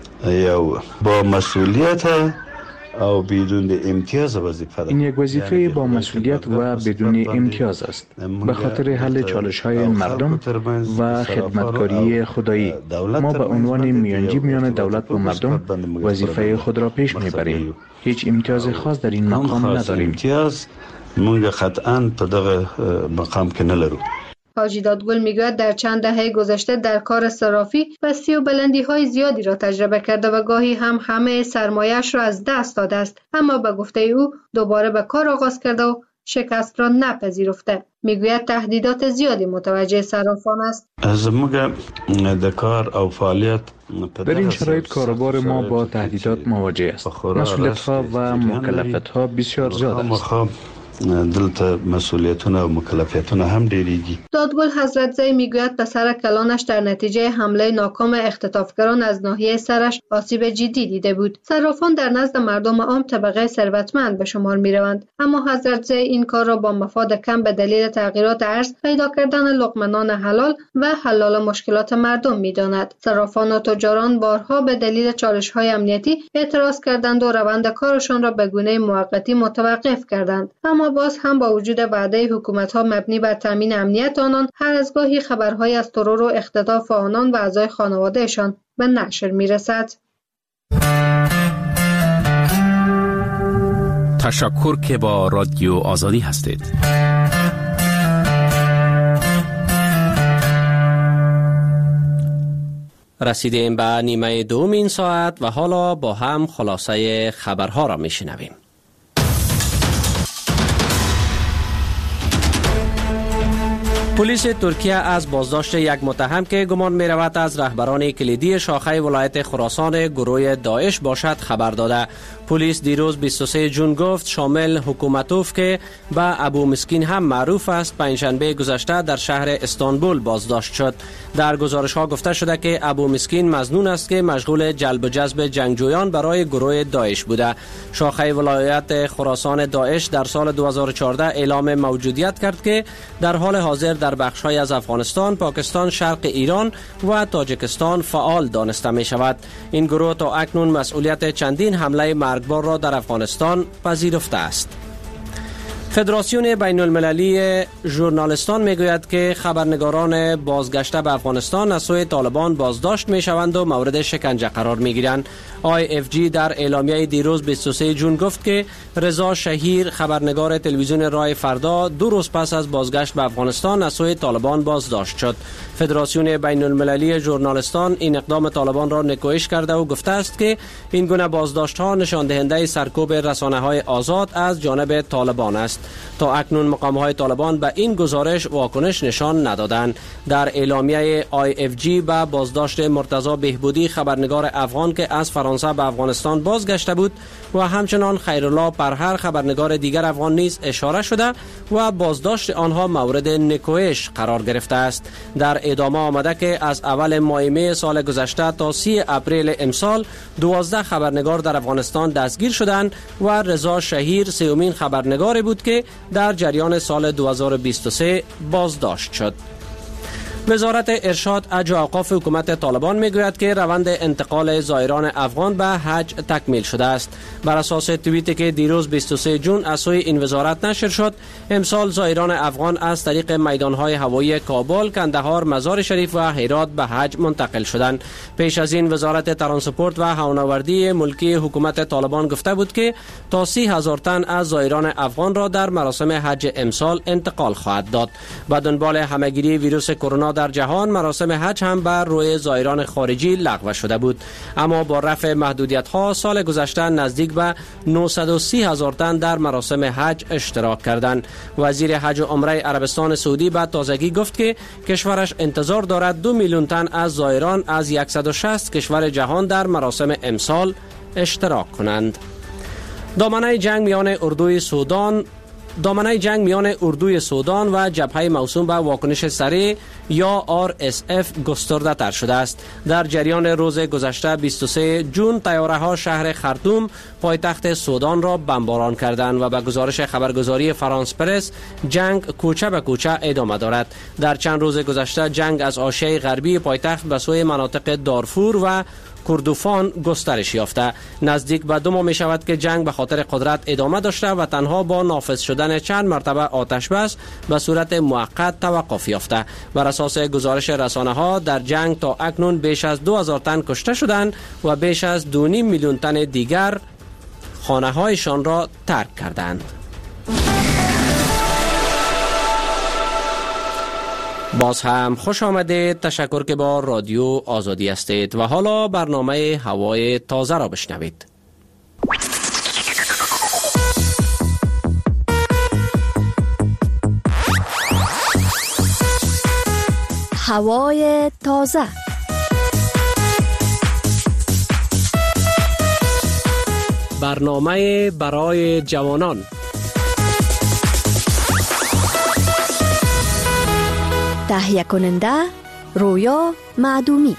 یو با مسئولیت او بدون امتیاز وظیفه. این یک وظیفه با مسئولیت و بدون امتیاز است، به خاطر حل چالش‌های مردم و خدمتکاری خدایی. ما به عنوان میانجی میان دولت و مردم وظیفه خود را پیش میبریم. هیچ امتیاز خاص در این مقام نداریم. امتیاز موږ قطعاً په دغه مقام کې نه لرو. حاجی دادگل میگوید در چند دهه گذشته در کار صرافی پستی و بلندی های زیادی را تجربه کرده و گاهی هم همه سرمایه‌اش را از دست داده است، اما به گفته او دوباره به کار آغاز کرده و شکست را نپذیرفته. میگوید تهدیدات زیادی متوجه صرافان است. از موږ د کار او فعالیت در این شرایط کاروبار ما با تهدیدات مواجه است. مسئولیت‌ها و مکلفیت‌ها بسیار زیاد است. دلته مسئولیتونه و مکلفیتونه هم ډیریږي. دادگل حضرت زی میگوید پسر کلانش در نتیجه حمله ناکام اختطافگران از ناحیه سرش آسیب جدی دیده بود. صرافان در نزد مردم عام طبقه ثروتمند به شمار میروند، اما حضرت زی این کار را با مفاد کم به دلیل تغییرات ارز، پیدا کردن لقمه‌نان حلال و حل مشکلات مردم میداند. صرافان و تجاران بارها به دلیل چالش‌های امنیتی اعتراض کردند و روند کارشان را به گونه موقتی متوقف کردند، اما باز هم با وجود وعده حکومت‌ها مبنی بر تامین امنیت آنان، هر از گاهی خبرهای از ترور و اختطاف آنان و اعضای خانوادهشان به نشر میرسد. تشکر که با رادیو آزادی هستید. رسیدیم به نیمه دوم این ساعت و حالا با هم خلاصه خبرها را میشنویم. پلیس ترکیه از بازداشت یک متهم که گمان می رود از رهبران کلیدی شاخه ولایت خراسان گروه داعش باشد خبر داده. پلیس دیروز 23 جون گفت شامل حکومتوف که به ابو مسکین هم معروف است پنجشنبه گذشته در شهر استانبول بازداشت شد. در گزارش ها گفته شده که ابو مسکین مظنون است که مشغول جلب و جذب جنگجویان برای گروه داعش بوده. شاخه ولایت خراسان داعش در سال 2014 اعلام موجودیت کرد که در حال حاضر در بخش‌های از افغانستان، پاکستان، شرق ایران و تاجیکستان فعال دانسته می شود. این گروه تا اکنون مسئولیت چندین حمله مرگبار را در افغانستان پذیرفته است. فدراسیون بین المللی ژورنالیستان میگوید که خبرنگاران بازگشته به افغانستان از سوی طالبان بازداشت میشوند و مورد شکنجه قرار میگیرند. IFG در اعلامیه دیروز 23 جون گفت که رضا شهیر خبرنگار تلویزیون رای فردا 2 روز پس از بازگشت به افغانستان از سوی طالبان بازداشت شد. فدراسیون بین المللی ژورنالیستان این اقدام طالبان را نکوهش کرده و گفته است که این گونه بازداشت ها نشان دهنده سرکوب رسانه های آزاد از جانب طالبان است. تا اکنون مقام های طالبان به این گزارش واکنش نشان ندادند. در اعلامیه IFG به بازداشت مرتضی بهبودی خبرنگار افغان که از فرانسه به افغانستان بازگشته بود و همچنان خیرالله پرهر خبرنگار دیگر افغان نیز اشاره شده و بازداشت آنها مورد نکوهش قرار گرفته است. در ادامه آمده که از اول ماه می سال گذشته تا 30 اپریل امسال 12 خبرنگار در افغانستان دستگیر شدند و رضا شهیر سومین خبرنگاری بود که در جریان سال 2023 بازداشت شد. وزارت ارشاد حج و اوقاف حکومت طالبان میگوید که روند انتقال زائران افغان به حج تکمیل شده است. بر اساس توییتی که دیروز 23 جون از سوی این وزارت نشر شد، امسال زائران افغان از طریق میدانهای هوایی کابل، کندهار، مزار شریف و هرات به حج منتقل شدند. پیش از این وزارت ترانسپورت و هوانوردی ملکی حکومت طالبان گفته بود که تا 30,000 تن از زائران افغان را در مراسم حج امسال انتقال خواهد داد. با دنبال همهگیری ویروس کرونا در جهان، مراسم حج هم بر روی زائران خارجی لغو شده بود، اما با رفع محدودیت ها سال گذشته نزدیک به 930,000 تن در مراسم حج اشتراک کردند. وزیر حج و عمره عربستان سعودی به تازگی گفت که کشورش انتظار دارد 2 میلیون تن از زائران از 160 کشور جهان در مراسم امسال اشتراک کنند. دامنه جنگ میان اردوی سودان و جبهه موسوم به واکنش سریع یا RSF گسترده تر شده است. در جریان روز گذشته 23 جون طیاره ها شهر خرطوم پایتخت سودان را بمباران کردند و به گزارش خبرگزاری فرانس پرس جنگ کوچه به کوچه ادامه دارد. در چند روز گذشته جنگ از حاشیه غربی پایتخت به سوی مناطق دارفور و کردوفان گسترش یافته. نزدیک به 2 ماه می شود که جنگ به خاطر قدرت ادامه داشته و تنها با نافذ شدن چند مرتبه آتش بس به صورت موقت توقف یافته. بر اساس گزارش رسانه ها در جنگ تا اکنون بیش از 2000 تن کشته شدند و بیش از 2.5 میلیون تن دیگر خانه هایشان را ترک کردند. باز هم خوش آمدید. تشکر که با رادیو آزادی هستید و حالا برنامه هوای تازه را بشنوید. هوای تازه. برنامه برای جوانان. تهیه کننده رویا معدومی.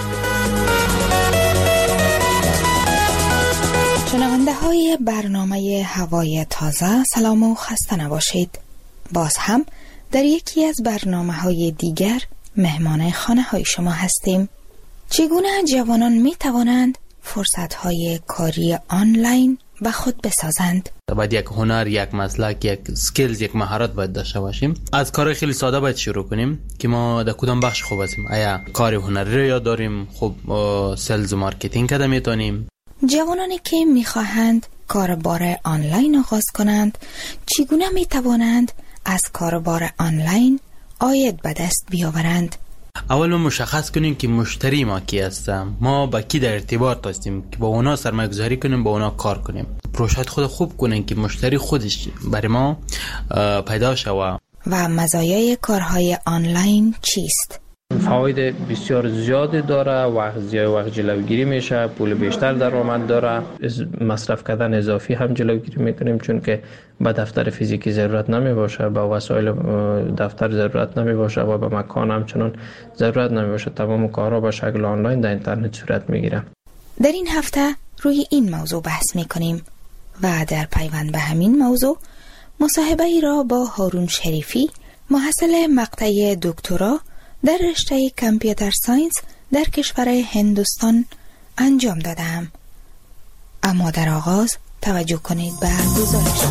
شنونده های برنامه هوای تازه، سلام و خسته نباشید. باز هم در یکی از برنامه های دیگر مهمان خانه های شما هستیم. چگونه جوانان می توانند فرصت های کاری آنلاین به خود بسازند؟ باید یک هنر، یک مسلک، یک سکیلز، یک مهارت باید داشته باشیم. از کار خیلی ساده باید شروع کنیم که ما در کدام بخش خوب هستیم. آیا کار هنری رو یاد داریم؟ خب سلز و مارکتینگ کده میتونیم. جوانانی که میخواهند کاربار آنلاین آغاز کنند چگونه میتوانند از کاربار آنلاین عاید به دست بیاورند؟ اول ما مشخص کنیم که مشتری ما کی هستم، ما با کی در ارتباط هستیم که با اونا سرمایه گذاری کنیم، با اونا کار کنیم. پروژه خود خوب کنیم که مشتری خودش برای ما پیدا شود. و مزایای کارهای آنلاین چیست؟ فواید بسیار زیادی داره. وقت جلوگیری میشه، پول بیشتر درآمد داره، مصرف کردن اضافی هم جلوگیری میکنیم، چون که به دفتر فیزیکی ضرورت نمی باشه، به وسایل دفتر ضرورت نمی باشه و به مکان همچنان ضرورت نمی باشه. تمام کارها به شکل آنلاین در اینترنت صورت میگیره. در این هفته روی این موضوع بحث میکنیم و در پیوند به همین موضوع مصاحبه ای را با هارون شریفی، محصل مقطع دکترا در رشته کامپیوتر ساینس در کشور هندوستان انجام دادم. اما در آغاز توجه کنید به گزارش.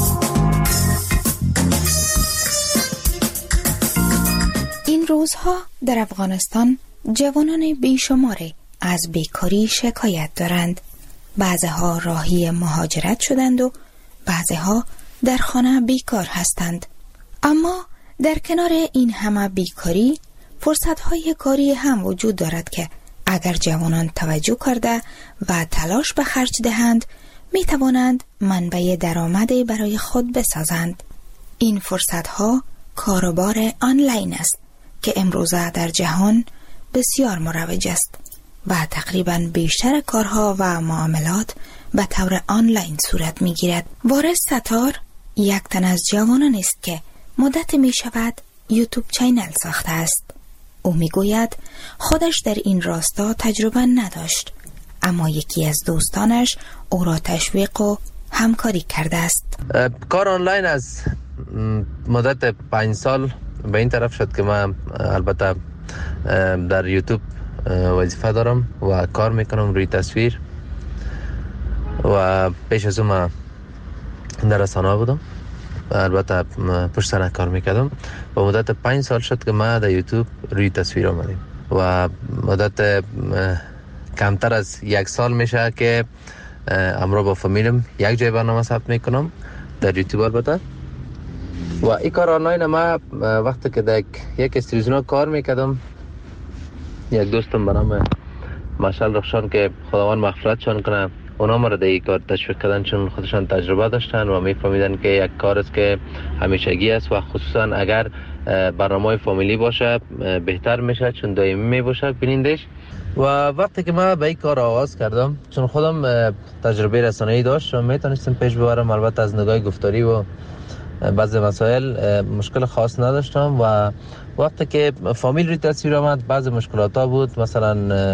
این روزها در افغانستان جوانان بیشماری از بیکاری شکایت دارند. بعضها راهی مهاجرت شدند و بعضها در خانه بیکار هستند. اما در کنار این همه بیکاری فرصت‌های کاری هم وجود دارد که اگر جوانان توجه کرده و تلاش به خرج دهند می توانند منبع درآمدی برای خود بسازند. این فرصت‌ها کاروبار آنلاین است که امروزه در جهان بسیار مروج است و تقریباً بیشتر کارها و معاملات به طور آنلاین صورت می گیرد. وارث ستار یک تن از جوانان است که مدت می شود یوتیوب چینل ساخته است. او میگوید خودش در این راستا تجربه نداشت، اما یکی از دوستانش او را تشویق و همکاری کرده است. کار آنلاین از مدت 5 سال به این طرف شد که من البته در یوتیوب وظیفه دارم و کار میکنم روی تصویر و پیش از اون من در رسانه بودم، البته پشت سر کار میکردم و مدت 5 سال شد که ما در یوتیوب روی تصویر آمدیم و مدت کمتر از 1 سال میشه که امروز با فامیلم یک جای برنامه ثبت میکنم در یوتیوب. البته و این کار آنلاین ما وقتی که در یک استودیو کار میکردم، یک دوستم به نام مشعل رخشان که خداوند مغفرتشان کنه، اونا ما را در این کار تشویق کردن چون خودشان تجربه داشتن و میفهمیدن که یک کار است که همیشگی است و خصوصا اگر برنامه فامیلی باشه بهتر میشه چون دائمی میباشه بینندش. و وقتی که من به این کار آغاز کردم، چون خودم تجربه رسانه‌ای داشتم، میتونستم پیش ببرم. البته از نگاه گفتاری و بعضی مسائل مشکل خاص نداشتم و وقتی که فامیل روی تصویر آمد بعضی مشکلات ها بود، مثلا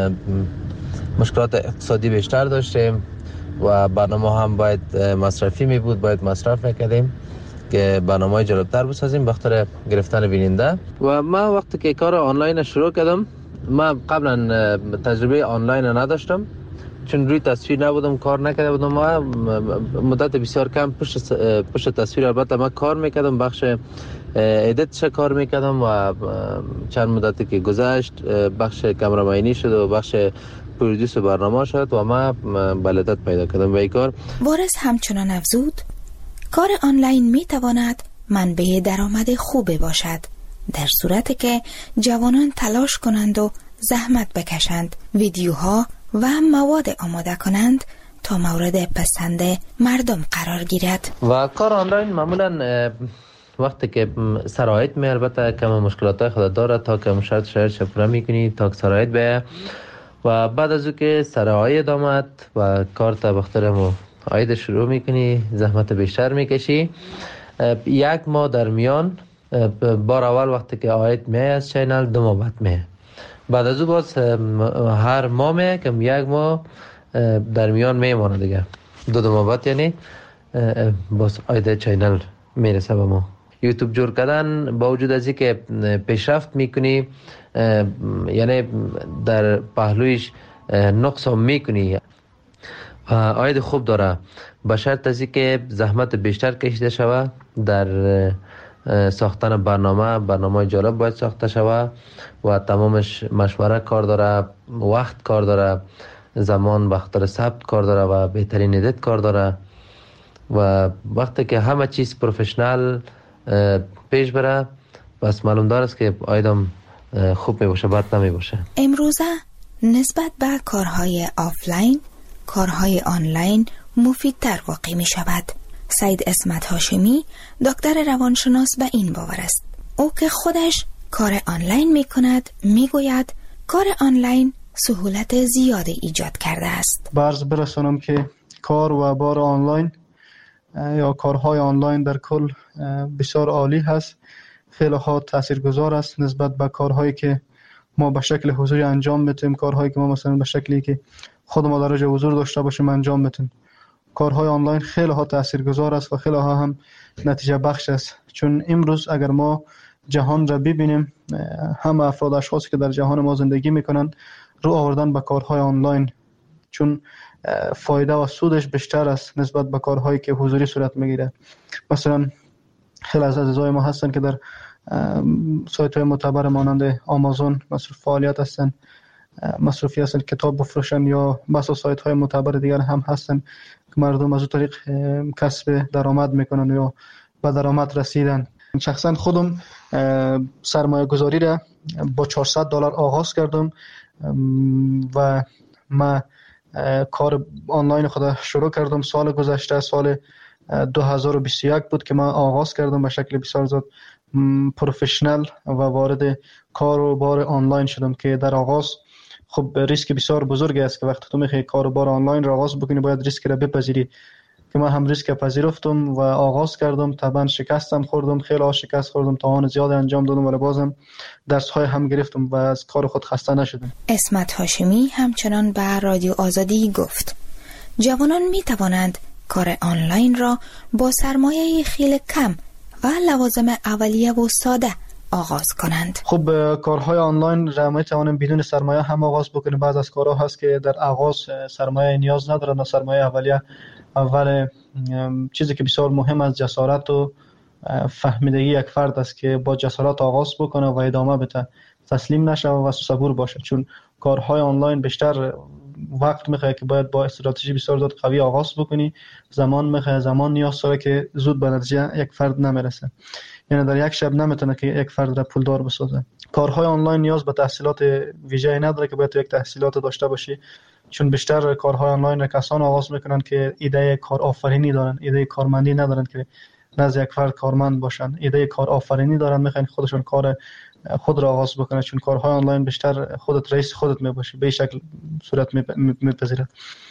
مشکلات اقتصادی بیشتر داشتیم و برنامه هم باید مصرفی می بود، باید مصرف میکردیم که برنامه جالبتر بسازیم بخاطر گرفتن بیننده. و من وقتی که کار آنلاین شروع کردم، من قبلا تجربه آنلاین نداشتم چون روی تصویر نبودم، کار نکرده بودم. ما مدت بسیار کم پشت تصویر البته من کار میکردم، بخش ادیتش کار میکردم و چند مدتی که گذشت بخش کامرامانی شد و بخش پرودوس برنامه شد و ما بلدت پیدا کردم به این کار. وارث همچنان افزود کار آنلاین میتواند منبع درآمد خوبی باشد در صورتی که جوانان تلاش کنند و زحمت بکشند، ویدیوها و مواد آماده کنند تا مورد پسند مردم قرار گیرد. و کار آنلاین معمولا وقتی که سرایت می البته کم مشکلات خود داره تا که شرط شفره میکنی تا که سرایت به و بعد از اون که سرایت آمد و کار تا بخترم و آید شروع میکنی، زحمت بیشتر میکشی. 1 ماه در میان بار اول وقتی که آید می از چینل 2 ماه بعد می، بعد از او باز هر ماه می کم 1 ماه در میان میمونه دیگه، 2 ماه بعد یعنی باز آید چینل میرسه به ما. یوتیوب جور کردن با وجود از اینکه پیشرفت میکنی، یعنی در پهلویش نقص هم میکنی، آید خوب داره، به شرط از اینکه زحمت بیشتر کشیده شود در ساختن برنامه جالب باید ساخته شود و تمامش مشوره کار داره، وقت کار داره، زمان بخاطر ثبت کار داره و بهترین ادیت کار داره و وقتی که همه چیز پروفشنال پیش بره بس معلوم داره است که آیدم خوب می باشه، بد نمی باشه. امروزه نسبت به کارهای آفلاین کارهای آنلاین مفیدتر واقع می شود. سید اسمت هاشمی دکتر روانشناس به این باور است. او که خودش کار آنلاین می کند می گوید کار آنلاین سهولت زیادی ایجاد کرده است. برز برسانم که کار و بار آنلاین یا کارهای آنلاین در کل بسیار عالی هست، خیلی ها تاثیرگذار است نسبت به کارهایی که ما به شکل حضوری انجام میتیم، کارهایی که ما مثلا به شکلی که خود ما در حضور داشته باشیم انجام میتیم. کارهای آنلاین خیلی ها تاثیرگذار است و خیلی ها هم نتیجه بخش است، چون امروز اگر ما جهان را ببینیم، همه افراد اشخاصی که در جهان ما زندگی میکنن رو آوردن به کارهای آنلاین، چون فایده و سودش بیشتر است نسبت به کارهایی که حضوری صورت میگیره. مثلا خیلی از عزیزای ما هستن که در سایت های معتبر مانند آمازون مصروف فعالیت هستن، مصروفی هستن کتاب بفروشن، یا بسا سایت های معتبر دیگر هم هستن که مردم از اون طریق کسب درآمد میکنن یا به درآمد رسیدن. شخصا خودم سرمایه گذاری را با $400 آغاز کردم و ما کار آنلاین خود شروع کردم سال گذشته، سال 2021 بود که من آغاز کردم به شکل بسیار زیاد پروفشنال و وارد کار و بار آنلاین شدم که در آغاز خب ریسک بسیار بزرگی است که وقتی تو میخوای کار و بار آنلاین را آغاز بکنی باید ریسک را بپذیری، که من هم ریسک پذیرفتم و آغاز کردم. طبعا شکستم خوردم، خیلی شکست خوردم، توان زیاد انجام دادم ولی بازم درس های هم گرفتم و از کار خود خسته نشدم. اسمت هاشمی همچنان به رادیو آزادی گفت جوانان می توانند کار آنلاین را با سرمایه خیلی کم و لوازم اولیه و ساده آغاز کنند. خب کارهای آنلاین را می توانیم بدون سرمایه هم آغاز بکنیم. بعض از کارها هست که در آغاز سرمایه نیاز ندارند و سرمایه اولیه اول چیزی که بسیار مهم است جسارت و فهمیدگی یک فرد است که با جسارت آغاز بکنه و ادامه بده، تسلیم نشه و صبور باشه، چون کارهای آنلاین بیشتر وقت میخواد که باید با استراتژی بسیار زیاد قوی آغاز بکنی، زمان میخواد، زمان نیاز داره که زود به نتیجه یک فرد نمیرسه، یعنی در یک شب نمیتونه که یک فرد را پولدار بسازه. کارهای آنلاین نیاز به تحصیلات ویژه‌ای نداره که باید تو یک تحصیلات داشته باشی، چون بیشتر کارهای آنلاین را کسان آغاز میکنن که ایده کار آفرینی دارن، ایده کارمندی ندارن که نزد یک فرد کارمند باشن، ایده کار آفرینی دارن، میخوان خودشون کار خود را آغاز بکنن، چون کارهای آنلاین بیشتر خودت رئیس خودت میباشی، به شکل صورت میپذیره.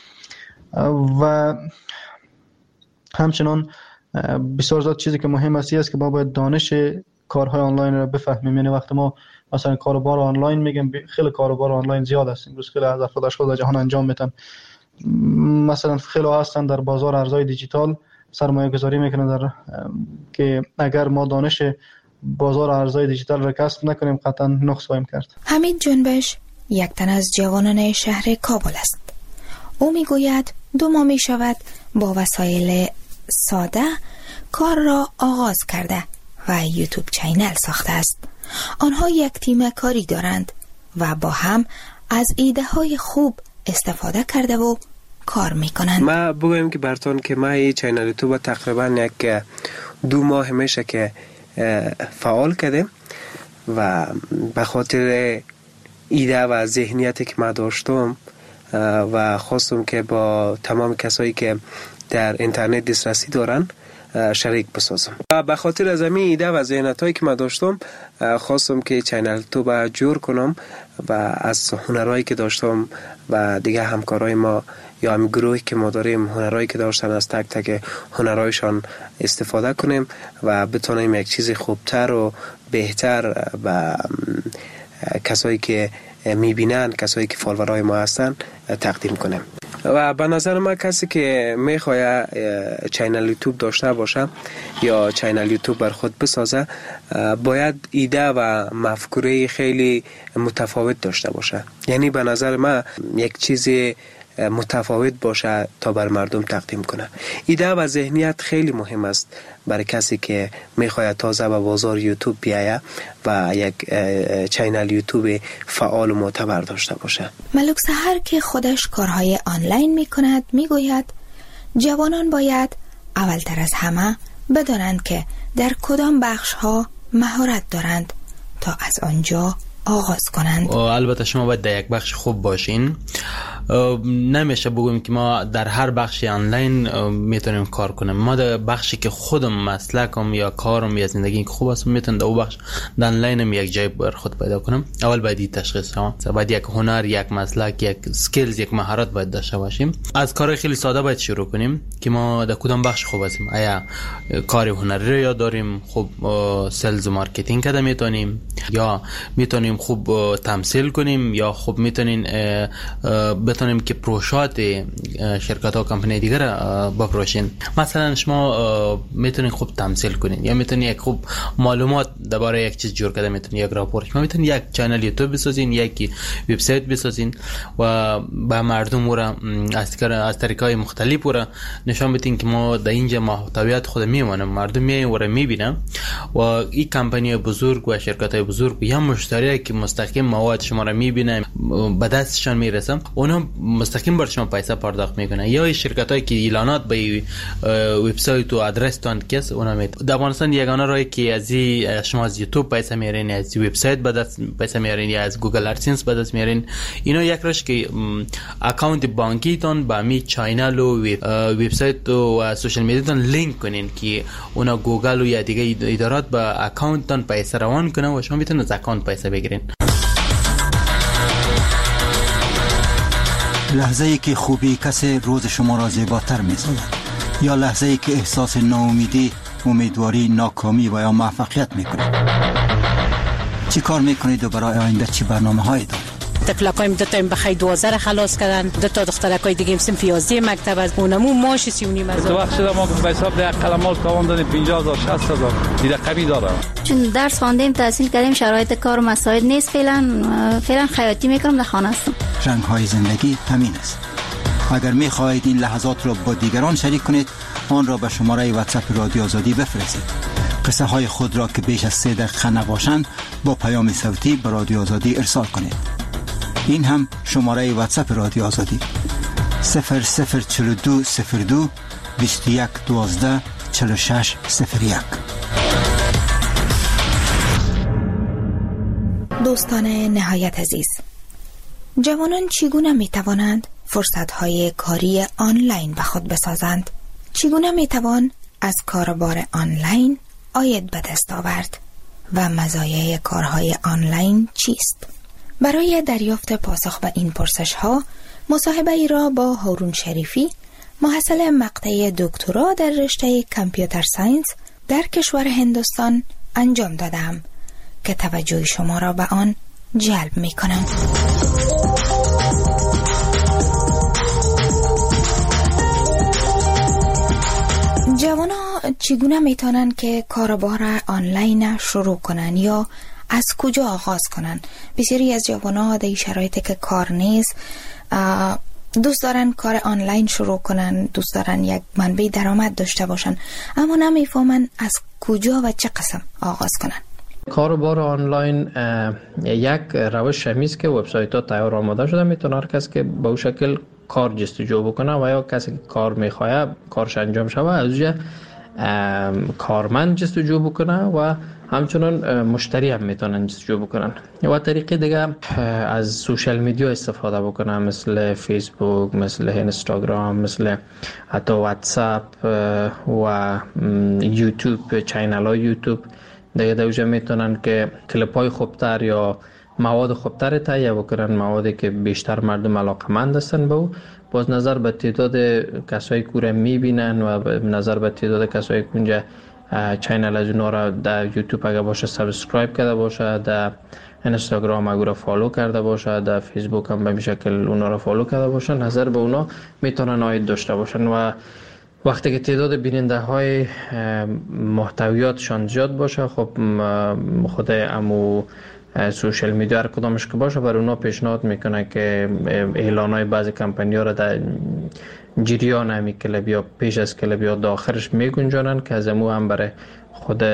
و همچنان بسیار زیاد چیزی که مهم است که ما باید دانش کارهای آنلاین را بفهمیم. یعنی وقتی ما مثلا کاروبار آنلاین میگم، خیلی کاروبار آنلاین زیاد است امروز، خیلی از افراد خود جهان انجام میدن. مثلا خیلی هستن در بازار ارزهای دیجیتال سرمایه گذاری میکنن در که اگر ما دانش بازار ارزهای دیجیتال را کسب نکنیم قطعا نقص خواهیم کرد. حمید جنبش یک تن از جوانان شهر کابل است. او میگوید 2 ماه می شود با وسایل ساده کار را آغاز کرده و یوتیوب چینل ساخته است. آنها یک تیم کاری دارند و با هم از ایده های خوب استفاده کرده و کار میکنند. ما بگویم که براتون که ما این چینل یوتیوب تقریبا یک 2 ماه میشه که فعال کردیم و به خاطر ایده و ذهنیتی که ما داشتم و خواستم که با تمام کسایی که در اینترنت دسترسی دارن شریک بسازم و به خاطر از همین ایده و ذهنیتایی که من داشتم خواستم که چینل یوتیوب جور کنم و از هنرهایی که داشتم و دیگه همکارای ما یا همین گروهی که ما داریم هنرهایی که داشتن از تک تک هنرهایشان استفاده کنیم و بتونیم یک چیز خوبتر و بهتر و کسایی که میبینن، کسایی که فالوورای ما هستن تقدیم کنیم. و به نظر من کسی که میخواد چینل یوتیوب داشته باشه یا چینل یوتیوب بر خود بسازه باید ایده و مفکوره خیلی متفاوت داشته باشه. یعنی به نظر من یک چیز متفاوت باشه تا بر مردم تقدیم کنه. ایده و ذهنیت خیلی مهم است برای کسی که میخواد تازه به بازار یوتیوب بیایه و یک چینل یوتیوب فعال و معتبر داشته باشه. ملک سحر که خودش کارهای آنلاین میکند میگوید جوانان باید اولتر از همه بدانند که در کدام بخش ها مهارت دارند تا از آنجا آغاز کنند. البته شما باید در یک بخش خوب باشین. نمیشه بگویم که ما در هر بخش آنلاین میتونیم کار کنیم. ما در بخشی که خودم مسلکم یا کارم یا زندگی که خوب است میتونم در اون بخش در آنلاینم یک جای بر خود پیدا کنم. اول باید تشخیص کنم. باید یک هنر، یک مسلک، یک اسکیلز، یک مهارت باید داشته باشیم. از کار خیلی ساده باید شروع کنیم که ما در کدام بخش خوب هستیم. آیا کار هنری رو یاد داریم، خوب سلز و مارکتینگ کده میتونیم، یا میتونیم خوب تمثیل کنیم، یا خوب میتونیم بتونیم که پروشات شرکت ها کمپانی دیگر بپروشین. مثلا شما میتونین خوب تمثیل کنین یا میتونین یک خوب معلومات درباره یک چیز جور کرده میتونین یک راپورت، شما میتونین یک چنل یوتیوب بسازین، یک وبسایت بسازین و به مردم را از طریقای مختلف را نشان بدین که ما در اینجا محتویات خود میمونیم، مردم میاین و را میبینن و این کمپانی بزرگ و شرکت های بزرگ یا مشتری که مستقیم مواد شما را میبینن به دستشان میرسن، اونا مستقیم بر شما پیسه پرداخت میکنن. یا شرکتایی که اعلانات به وبسایت و آدرس تان کس اونا میت. در افغانستان یگانه راهی که از شما از یوتیوب پیسه میارین، از وبسایت به دست پیسه میارین یا از گوگل ادسنس به دست میارین. اینا یک راهش که اکانت بانکی تان با می چینل و وبسایت و سوشال میدیا تان لینک کنین که اونا گوگل و یا دیگه ادارات به اکانت تان پیسه روان کنن و شما میتونید از اکانت پیسه بگیرین. لحظه ای که خوبی کسی روز شما را زیباتر می‌سازد، یا لحظه ای که احساس ناامیدی، امیدواری، ناکامی و یا موفقیت می‌کنید. چی کار می‌کنید و برای آینده چی برنامه‌هایی دارید؟ تفلکایم دو تا بخای 2000 خلاص کردن، دو تا دخترکای دیگه صنف 11 مکتب از اونمو ماش 39 هزار. تو وقت شده ما به حساب ده قلمال تاوان دادیم 50000 60000 دیگه کمی داره. چون درس خواندیم، تحصیل کردیم، شرایط کار و مساعد نیست. فعلا خیاطی میکنم، در خانه هستم. رنگ‌های زندگی همین است. اگر می‌خواهید این لحظات را با دیگران شریک کنید، آن را به شماره واتساپ رادیو آزادی بفرستید. قصه های خود را که بیش از 3 دقیقه نباشند با پیام صوتی به رادیو آزادی ارسال کنید. این هم شماره واتساپ رادیو آزادی 004202 2112 4601. دوستان نهایت عزیز، جوانان چگونه می توانند فرصت‌های کاری آنلاین به خود بسازند؟ چگونه می توان از کاربار آنلاین عاید به دست آورد و مزایای کارهای آنلاین چیست؟ برای دریافت پاسخ به این پرسش‌ها مصاحبه ای را با هارون شریفی، محصل مقطع دکترا در رشته کامپیوتر ساینس در کشور هندوستان انجام دادم که توجه شما را به آن جلب می کنم. جوانا چگونه می توانند که کاربار آنلاین شروع کنند یا از کجا آغاز کنند؟ بسیاری از جوانا در شرایطی که کار نیست دوست دارن کار آنلاین شروع کنن، دوست دارن یک منبع درآمد داشته باشن، اما نمیفهمن از کجا و چه قسم آغاز کنن. کاربار آنلاین یک روش همیست که وبسایت ها تیار آماده شده، میتونه هر کس که به اون شکل کار جستجو بکنه و یا کسی که کار میخواه کارش انجام شوه از اونجا کارمند جستجو بکنه و همچنان مشتری هم میتونن جستجو بکنن. و طریقه دیگه از سوشال میدیا استفاده بکنن، مثل فیسبوک، مثل اینستاگرام، مثل حتی واتساپ و یوتیوب، چینل های یوتیوب دیگه دوجه میتونن که کلیپ های خوبتر یا مواد خوبتر تهیه بکنن، موادی که بیشتر مردم علاقمند هستن به او. باز نظر به تعداد کسایی که او را میبینن و نظر به تعداد کسایی که اونجا چینل از اونا را در یوتیوب اگر باشه سابسکرایب کرده باشه، در اینستاگرام اگر را فالو کرده باشه، در فیسبوک هم به این شکل اونا را فالو کرده باشه، نظر به اونا میتونن عاید داشته باشن. و وقتی که تعداد بیننده های محتویاتشان زیاد باشه، خب خود امو سوشل میدیا هر کدامش که باشه بر اونا پیشنهاد میکنه که اعلان های بعضی کمپانی ها را در جریان همی کلب یا پیش از کلب یا داخلش میگنجانن که از امو هم برای خود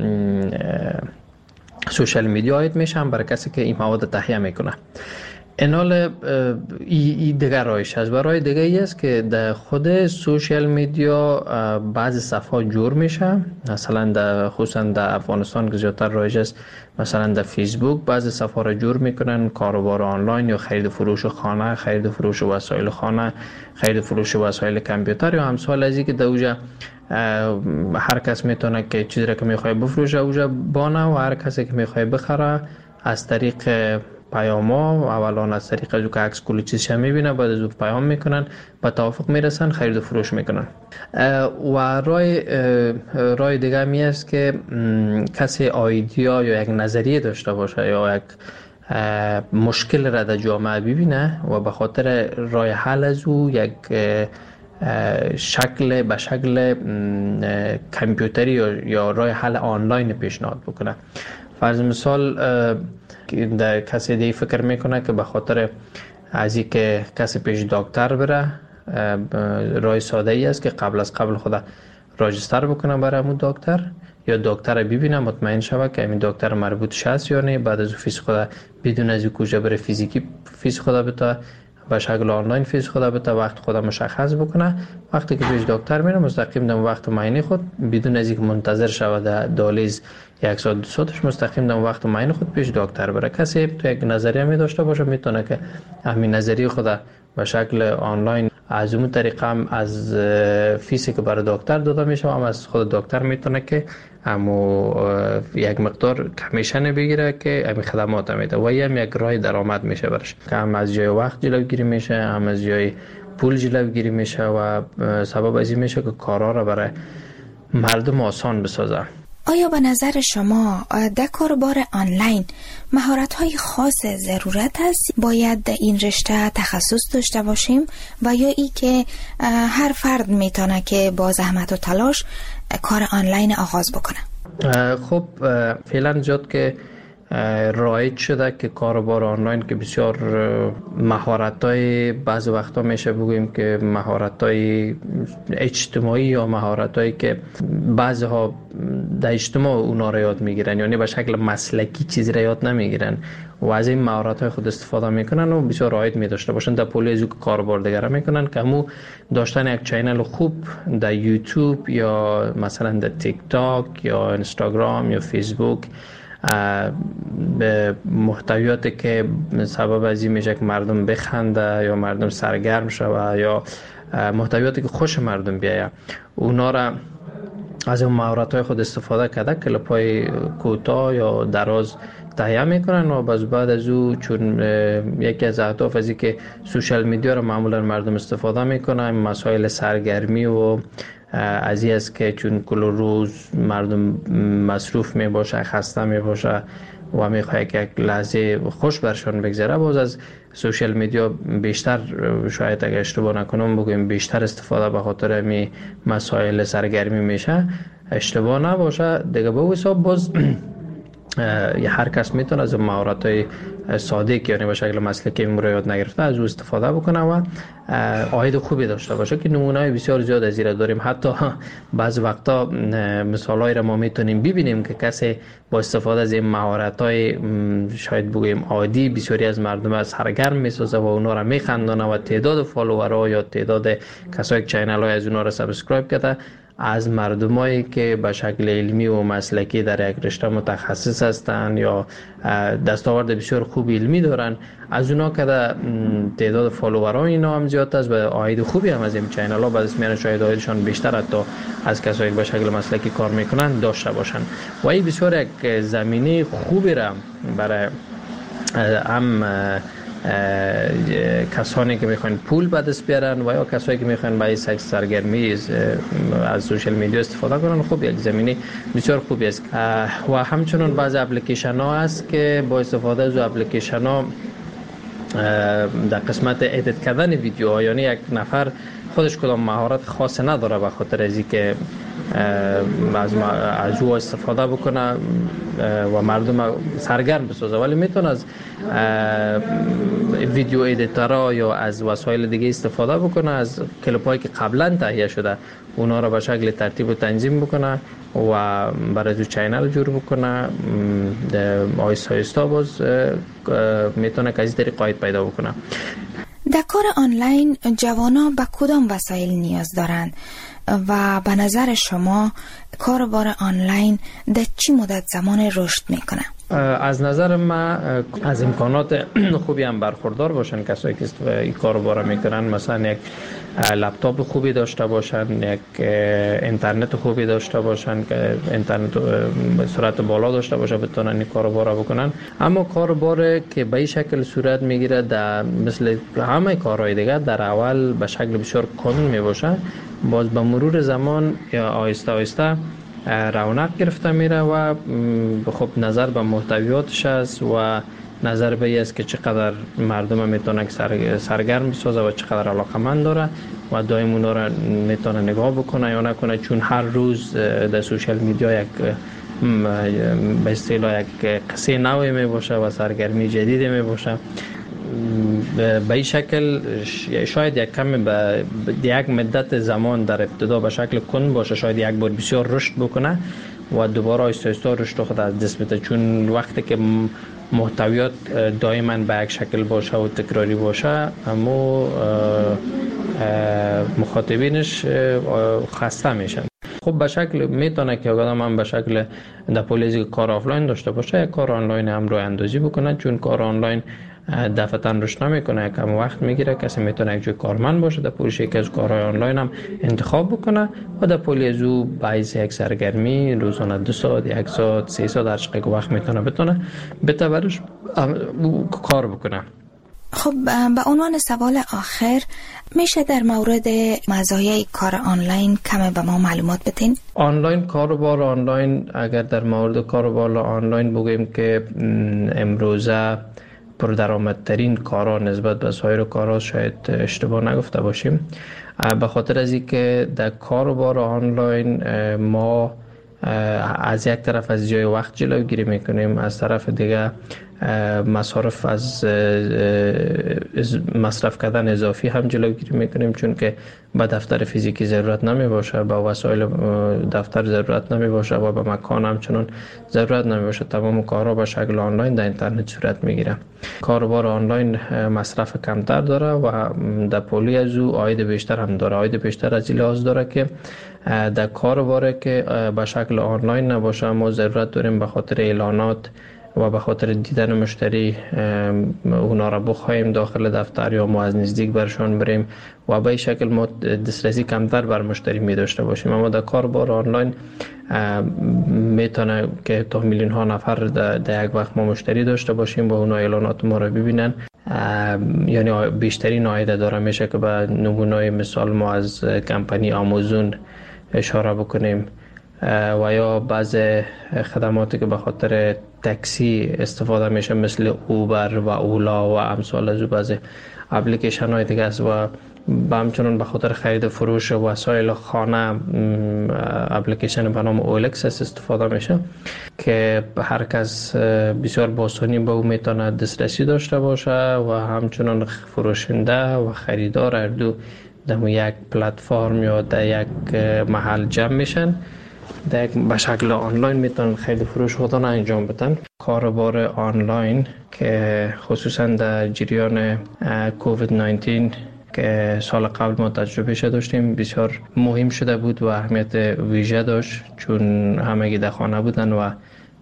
سوشل میدیا عاید میشه، هم برای کسی که این مواد تهیه میکنه. اینال این دیگر رایش هست. و رای دیگه ای است که در خود سوشل میدیا بعض صفحات جور میشه، مثلا خصوصا در افغانستان که زیادتر رایج است، مثلا در فیسبوک بعض صفحات را جور میکنن، کاروبار آنلاین یا خرید و فروش خانه، خرید و فروش وسایل خانه، خرید و فروش وسایل کامپیوتر یا امثال از این که در اوجا هر کس میتونه که چیزی را که میخواد بفروشه اوجا بانه و هر کسی که میخواد بخره از طریق پیاما، اولا از طریق از که عکس کلی چیزش میبینه، بعد از اون پیام میکنن، با توافق میرسن، خرید و فروش میکنن. و رای دیگه می است که کسی ایده یا یک نظریه داشته باشه یا یک مشکل را در جامعه ببینه و به خاطر رای حل از او یک به شکل کامپیوتری یا رای حل آنلاین پیشنهاد بکنه. فرض مثال در کسی دیگه فکر میکنه که به خاطر از این که کسی پیش دکتر بره، رای ساده ای است که قبل خود راجستر بکنه برای همون دکتر، یا دکتر ببینه مطمئن شوه که همین دکتر مربوط هست یا نه، بعد از فیس خود بدون از کجا بره فیزیکی فیس خود بتا به شکل آنلاین فیس خود بتا وقت خود مشخص بکنه. وقتی که پیش دکتر میره مستقیم در وقت معاینه خود بدون از اینکه منتظر شوه در دهلیز یک ساعت 2 ساعتش مستقیم در وقت معاینه خود پیش دکتر بره. کسی تو یک نظریه می داشته باشه میتونه که همین نظریه خود به شکل آنلاین از اون طریقه هم از فیسی که برای دکتر داده میشه هم از خود دکتر میتونه که همو یک مقدار کمیشن بگیره که همین خدمات میده و هم یک راه درآمد میشه برش، که هم از جای وقت جلوگیری میشه، هم از جای پول جلوگیری میشه و سبب از این میشه که کارا را برای مردم آسان بسازه. آیا به نظر شما در کاربار آنلاین مهارت‌های خاص ضرورت است؟ باید در این رشته تخصص داشته باشیم و یا ای که هر فرد میتونه که با زحمت و تلاش کار آنلاین آغاز بکنه؟ خب فعلا زیاد که رایج شده که کاربار آنلاین که بسیار مهارت‌های بعض وقتا میشه بگوییم که مهارت‌های اجتماعی یا مهارت‌هایی که بعضها در اجتماع اونا را یاد میگیرن، یعنی به شکل مسلکی چیزی را یاد نمیگیرن و از این مهارت‌های خود استفاده میکنن و بسیار رایج می داشته باشن در پولی از کاربار دیگر میکنن که همو داشتن یک چینل خوب در یوتیوب یا مثلا در تیک تاک یا اینستاگرام یا فیسبوک به محتویاتی که سبب از این میشه که مردم بخنده یا مردم سرگرم شوه یا محتویاتی که خوش مردم بیایه، اونا را از اون مهارت‌های خود استفاده کرده کلیپ‌های کوتاه یا دراز تهیه میکنن و بعد از او چون یکی از اهداف از این که سوشل میدیا رو معمولا مردم استفاده میکنن، مسائل سرگرمی و از این است که چون کل روز مردم مصروف می باشه، خسته می باشه و می خواهد که یک لحظه خوش برشان بگذره، باز از سوشل میدیا بیشتر، شاید اگر اشتباه نکنم بگویم بیشتر استفاده به خاطر می مسائل سرگرمی میشه، اشتباه نباشه دیگه. به حساب باز هر کس میتونه از مهارت‌های ساده که یعنی به شکل مسلکی یاد نگرفته از او استفاده بکنه و عاید خوبی داشته باشه که نمونه‌های بسیار زیاد از این داریم. حتی بعض وقتا مثالایی را ما میتونیم ببینیم که کسی با استفاده از این مهارت‌های شاید بگوییم عادی بسیاری از مردم از سرگرم میسازه و اونا را میخندانه و تعداد فالوورها یا تعداد کسایی که چینل‌های از اونا را سابسکرایب کرده از مردمایی که به شکل علمی و مسلکی در یک رشته متخصص هستند یا دستاورد بسیار خوب علمی دارن، از اونا که تعداد فالوورها اینا هم زیاد است و عاید خوبی هم از این چینل ها بعد از میان شاید عایدشان بیشتر حتی از کسایی که به شکل مسلکی کار میکنن داشته باشن و این بسیار یک زمینه خوبی را برای هم کسانی که میخوان پول به دست بیارن و یا کسانی که میخوان برای سرگرمی از سوشال میدیا استفاده کنن، خب یک زمینه بسیار خوبی است. و همچنین بعض اپلیکیشن ها هست که با استفاده از اپلیکیشن ها در قسمت ادیت کردن ویدیوها، یعنی یک نفر خودش کدام مهارت خاص نداره به خاطر از اینکه از او استفاده بکنه و مردم سرگرم بسازه، ولی میتونه از ویدیو ادیتورها یا از وسایل دیگه استفاده بکنه، از کلیپ‌هایی که قبلا تهیه شده اونا رو به شکل ترتیب و تنظیم بکنه و برای تو چینل جور بکنه. آیستا آیستا باز میتونه که از این طریق قاید پیدا بکنه. در کار آنلاین جوانان به کدام وسایل نیاز دارند و به نظر شما کاربار آنلاین در چی مدت زمان رشد میکنه؟ از نظر من از امکانات خوبی هم برخوردار باشن کسایی که این کارو میکنن، مثلا یک لپتاپ خوبی داشته باشن، یک اینترنت خوبی داشته باشن که اینترنت سرعت بالا داشته باشه بتونن این کارو بکنن. اما کاربار که به این شکل صورت میگیره در مثل همه کارهای دیگه در اول به شکل بسیار کامل میباشه، باز به مرور زمان یا آهسته آهسته رونق گرفته میره و خب نظر به محتویاتش است و نظر به این است که چقدر مردم میتونه سرگرم بسازه و چقدر علاقمند داره و دائم اونا رو میتونه نگاه بکنه یا نکنه، چون هر روز در سوشال میدیا یک به اصطلاح یک قصه نوی می باشه و سرگرمی جدیدی می باشه. به این شکل شاید یک کم به یک مدت زمان در ابتدا به شکل کند باشه، شاید یک بار بسیار رشد بکنه و دوباره آهسته آهسته رشد خود از دست بده، چون وقتی که محتویات دائما به یک شکل باشه و تکراری باشه اما مخاطبینش خسته میشن. خب به شکل میتونه که آدم هم به شکل در پولیزی کار آفلاین داشته باشه، یک کار آنلاین هم رو اندازی بکنه، چون کار آنلاین دفعتاً رشد نمیکنه، کم وقت میگیره. کسی میتونه یک جای کارمند باشه در پولیش یکی از کارهای آنلاین هم انتخاب بکنه و در پولی از او باعث یک سرگرمی روزانه 2 ساعت 1 ساعت 3 ساعت هر چقدر وقت بتونه بتورش کار بکنه. خب به عنوان سوال آخر میشه در مورد مزایای کار آنلاین کم به ما معلومات بدین؟ کاروبار آنلاین، اگر در مورد کاروبار آنلاین بگویم که امروزه پردرآمدترین کارا نسبت به سایر کارا، شاید اشتباه نگفته باشیم، به خاطر از اینکه در کاروبار آنلاین ما از یک طرف از جای وقت جلوگیری میکنیم، از طرف دیگه مصارف از مصرف کردن اضافی هم جلوگیری میکنیم، چون که به دفتر فیزیکی ضرورت نمی باشه، به وسایل دفتر ضرورت نمی باشه و به مکان همچنان ضرورت نمی باشه. تمام کارها به شکل آنلاین در اینترنت صورت میگیره. کاروبار آنلاین مصرف کمتر داره و در پولی از او عاید بیشتر هم داره. عاید بیشتر از این لحاظ داره که در کاروباری که به شکل آنلاین نباشه ما ضرورت داریم به خاطر اعلانات و به خاطر دیدن مشتری اونا را بخوایم داخل دفتر یا ما از نزدیک برشان بریم و به این شکل ما دسترسی کمتر بر مشتری می داشته باشیم. اما در کاربار آنلاین میتونه که تا میلیون ها نفر در یک وقت ما مشتری داشته باشیم و اونا اعلانات ما را ببینن، یعنی بیشترین عاید داره. میشه که به نمونه مثال ما از کمپانی آمازون اشاره بکنیم و یا بعض خدماتی که به خاطر تاکسی استفاده میشه مثل اوبر و اولا و امثال از بعض اپلیکیشن های دیگه است و همچنان به خاطر خرید فروش وسایل خانه اپلیکیشن به نام اولکس استفاده میشه که هر کس بسیار با آسانی به او میتونه دسترسی داشته باشه و همچنان فروشنده و خریدار هر دو در یک پلتفرم یا در یک محل جمع میشن، به شکل آنلاین میتونن خرید فروش خودشون انجام بدن. کاروبار آنلاین که خصوصا در جریان کووید 19 که سال قبل ما تجربهش داشتیم بسیار مهم شده بود و اهمیت ویژه داشت، چون همگی در خانه بودن و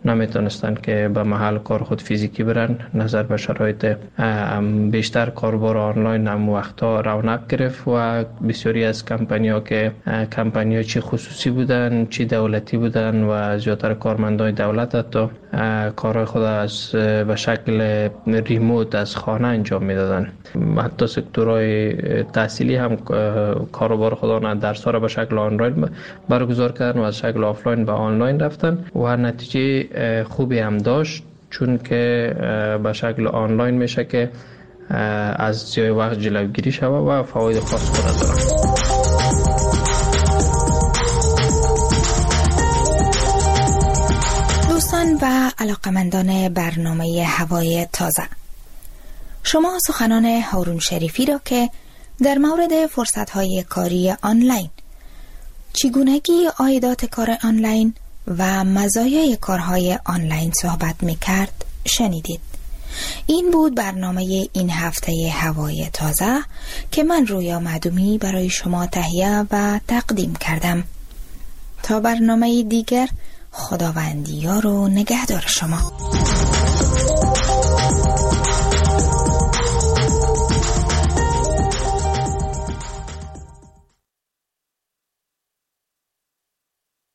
نمیتونستن که به محل کار خود فیزیکی برن. نظر به شرایط بیشتر کاربار آنلاین هم وقتا رونق گرفت و بسیاری از کمپانی‌ها که کمپانی‌ها چی خصوصی بودن چی دولتی بودن و زیادتر کارمندای دولت حتی کارهای خود از به شکل ریموت از خانه انجام میدادن. حتی سکتورهای تحصیلی هم کاروبار خودانه درس‌ها را به شکل آنلاین برگزار کردن و از شکل آفلاین به آنلاین رفتن و نتیجه خوبی هم داشت، چون که به شکل آنلاین میشه که از ضیاع وقت جلوگیری شود و فواید خاص خود داره. دوستان و علاقمندان برنامه هوای تازه، شما سخنان هارون شریفی را که در مورد فرصت‌های کاری آنلاین، چگونگی عایدات کار آنلاین و مزایای کارهای آنلاین صحبت می‌کرد شنیدید. این بود برنامه این هفته هوای تازه که من رویا معدومی برای شما تهیه و تقدیم کردم. تا برنامه دیگر، خداوند یار و نگهدار شما.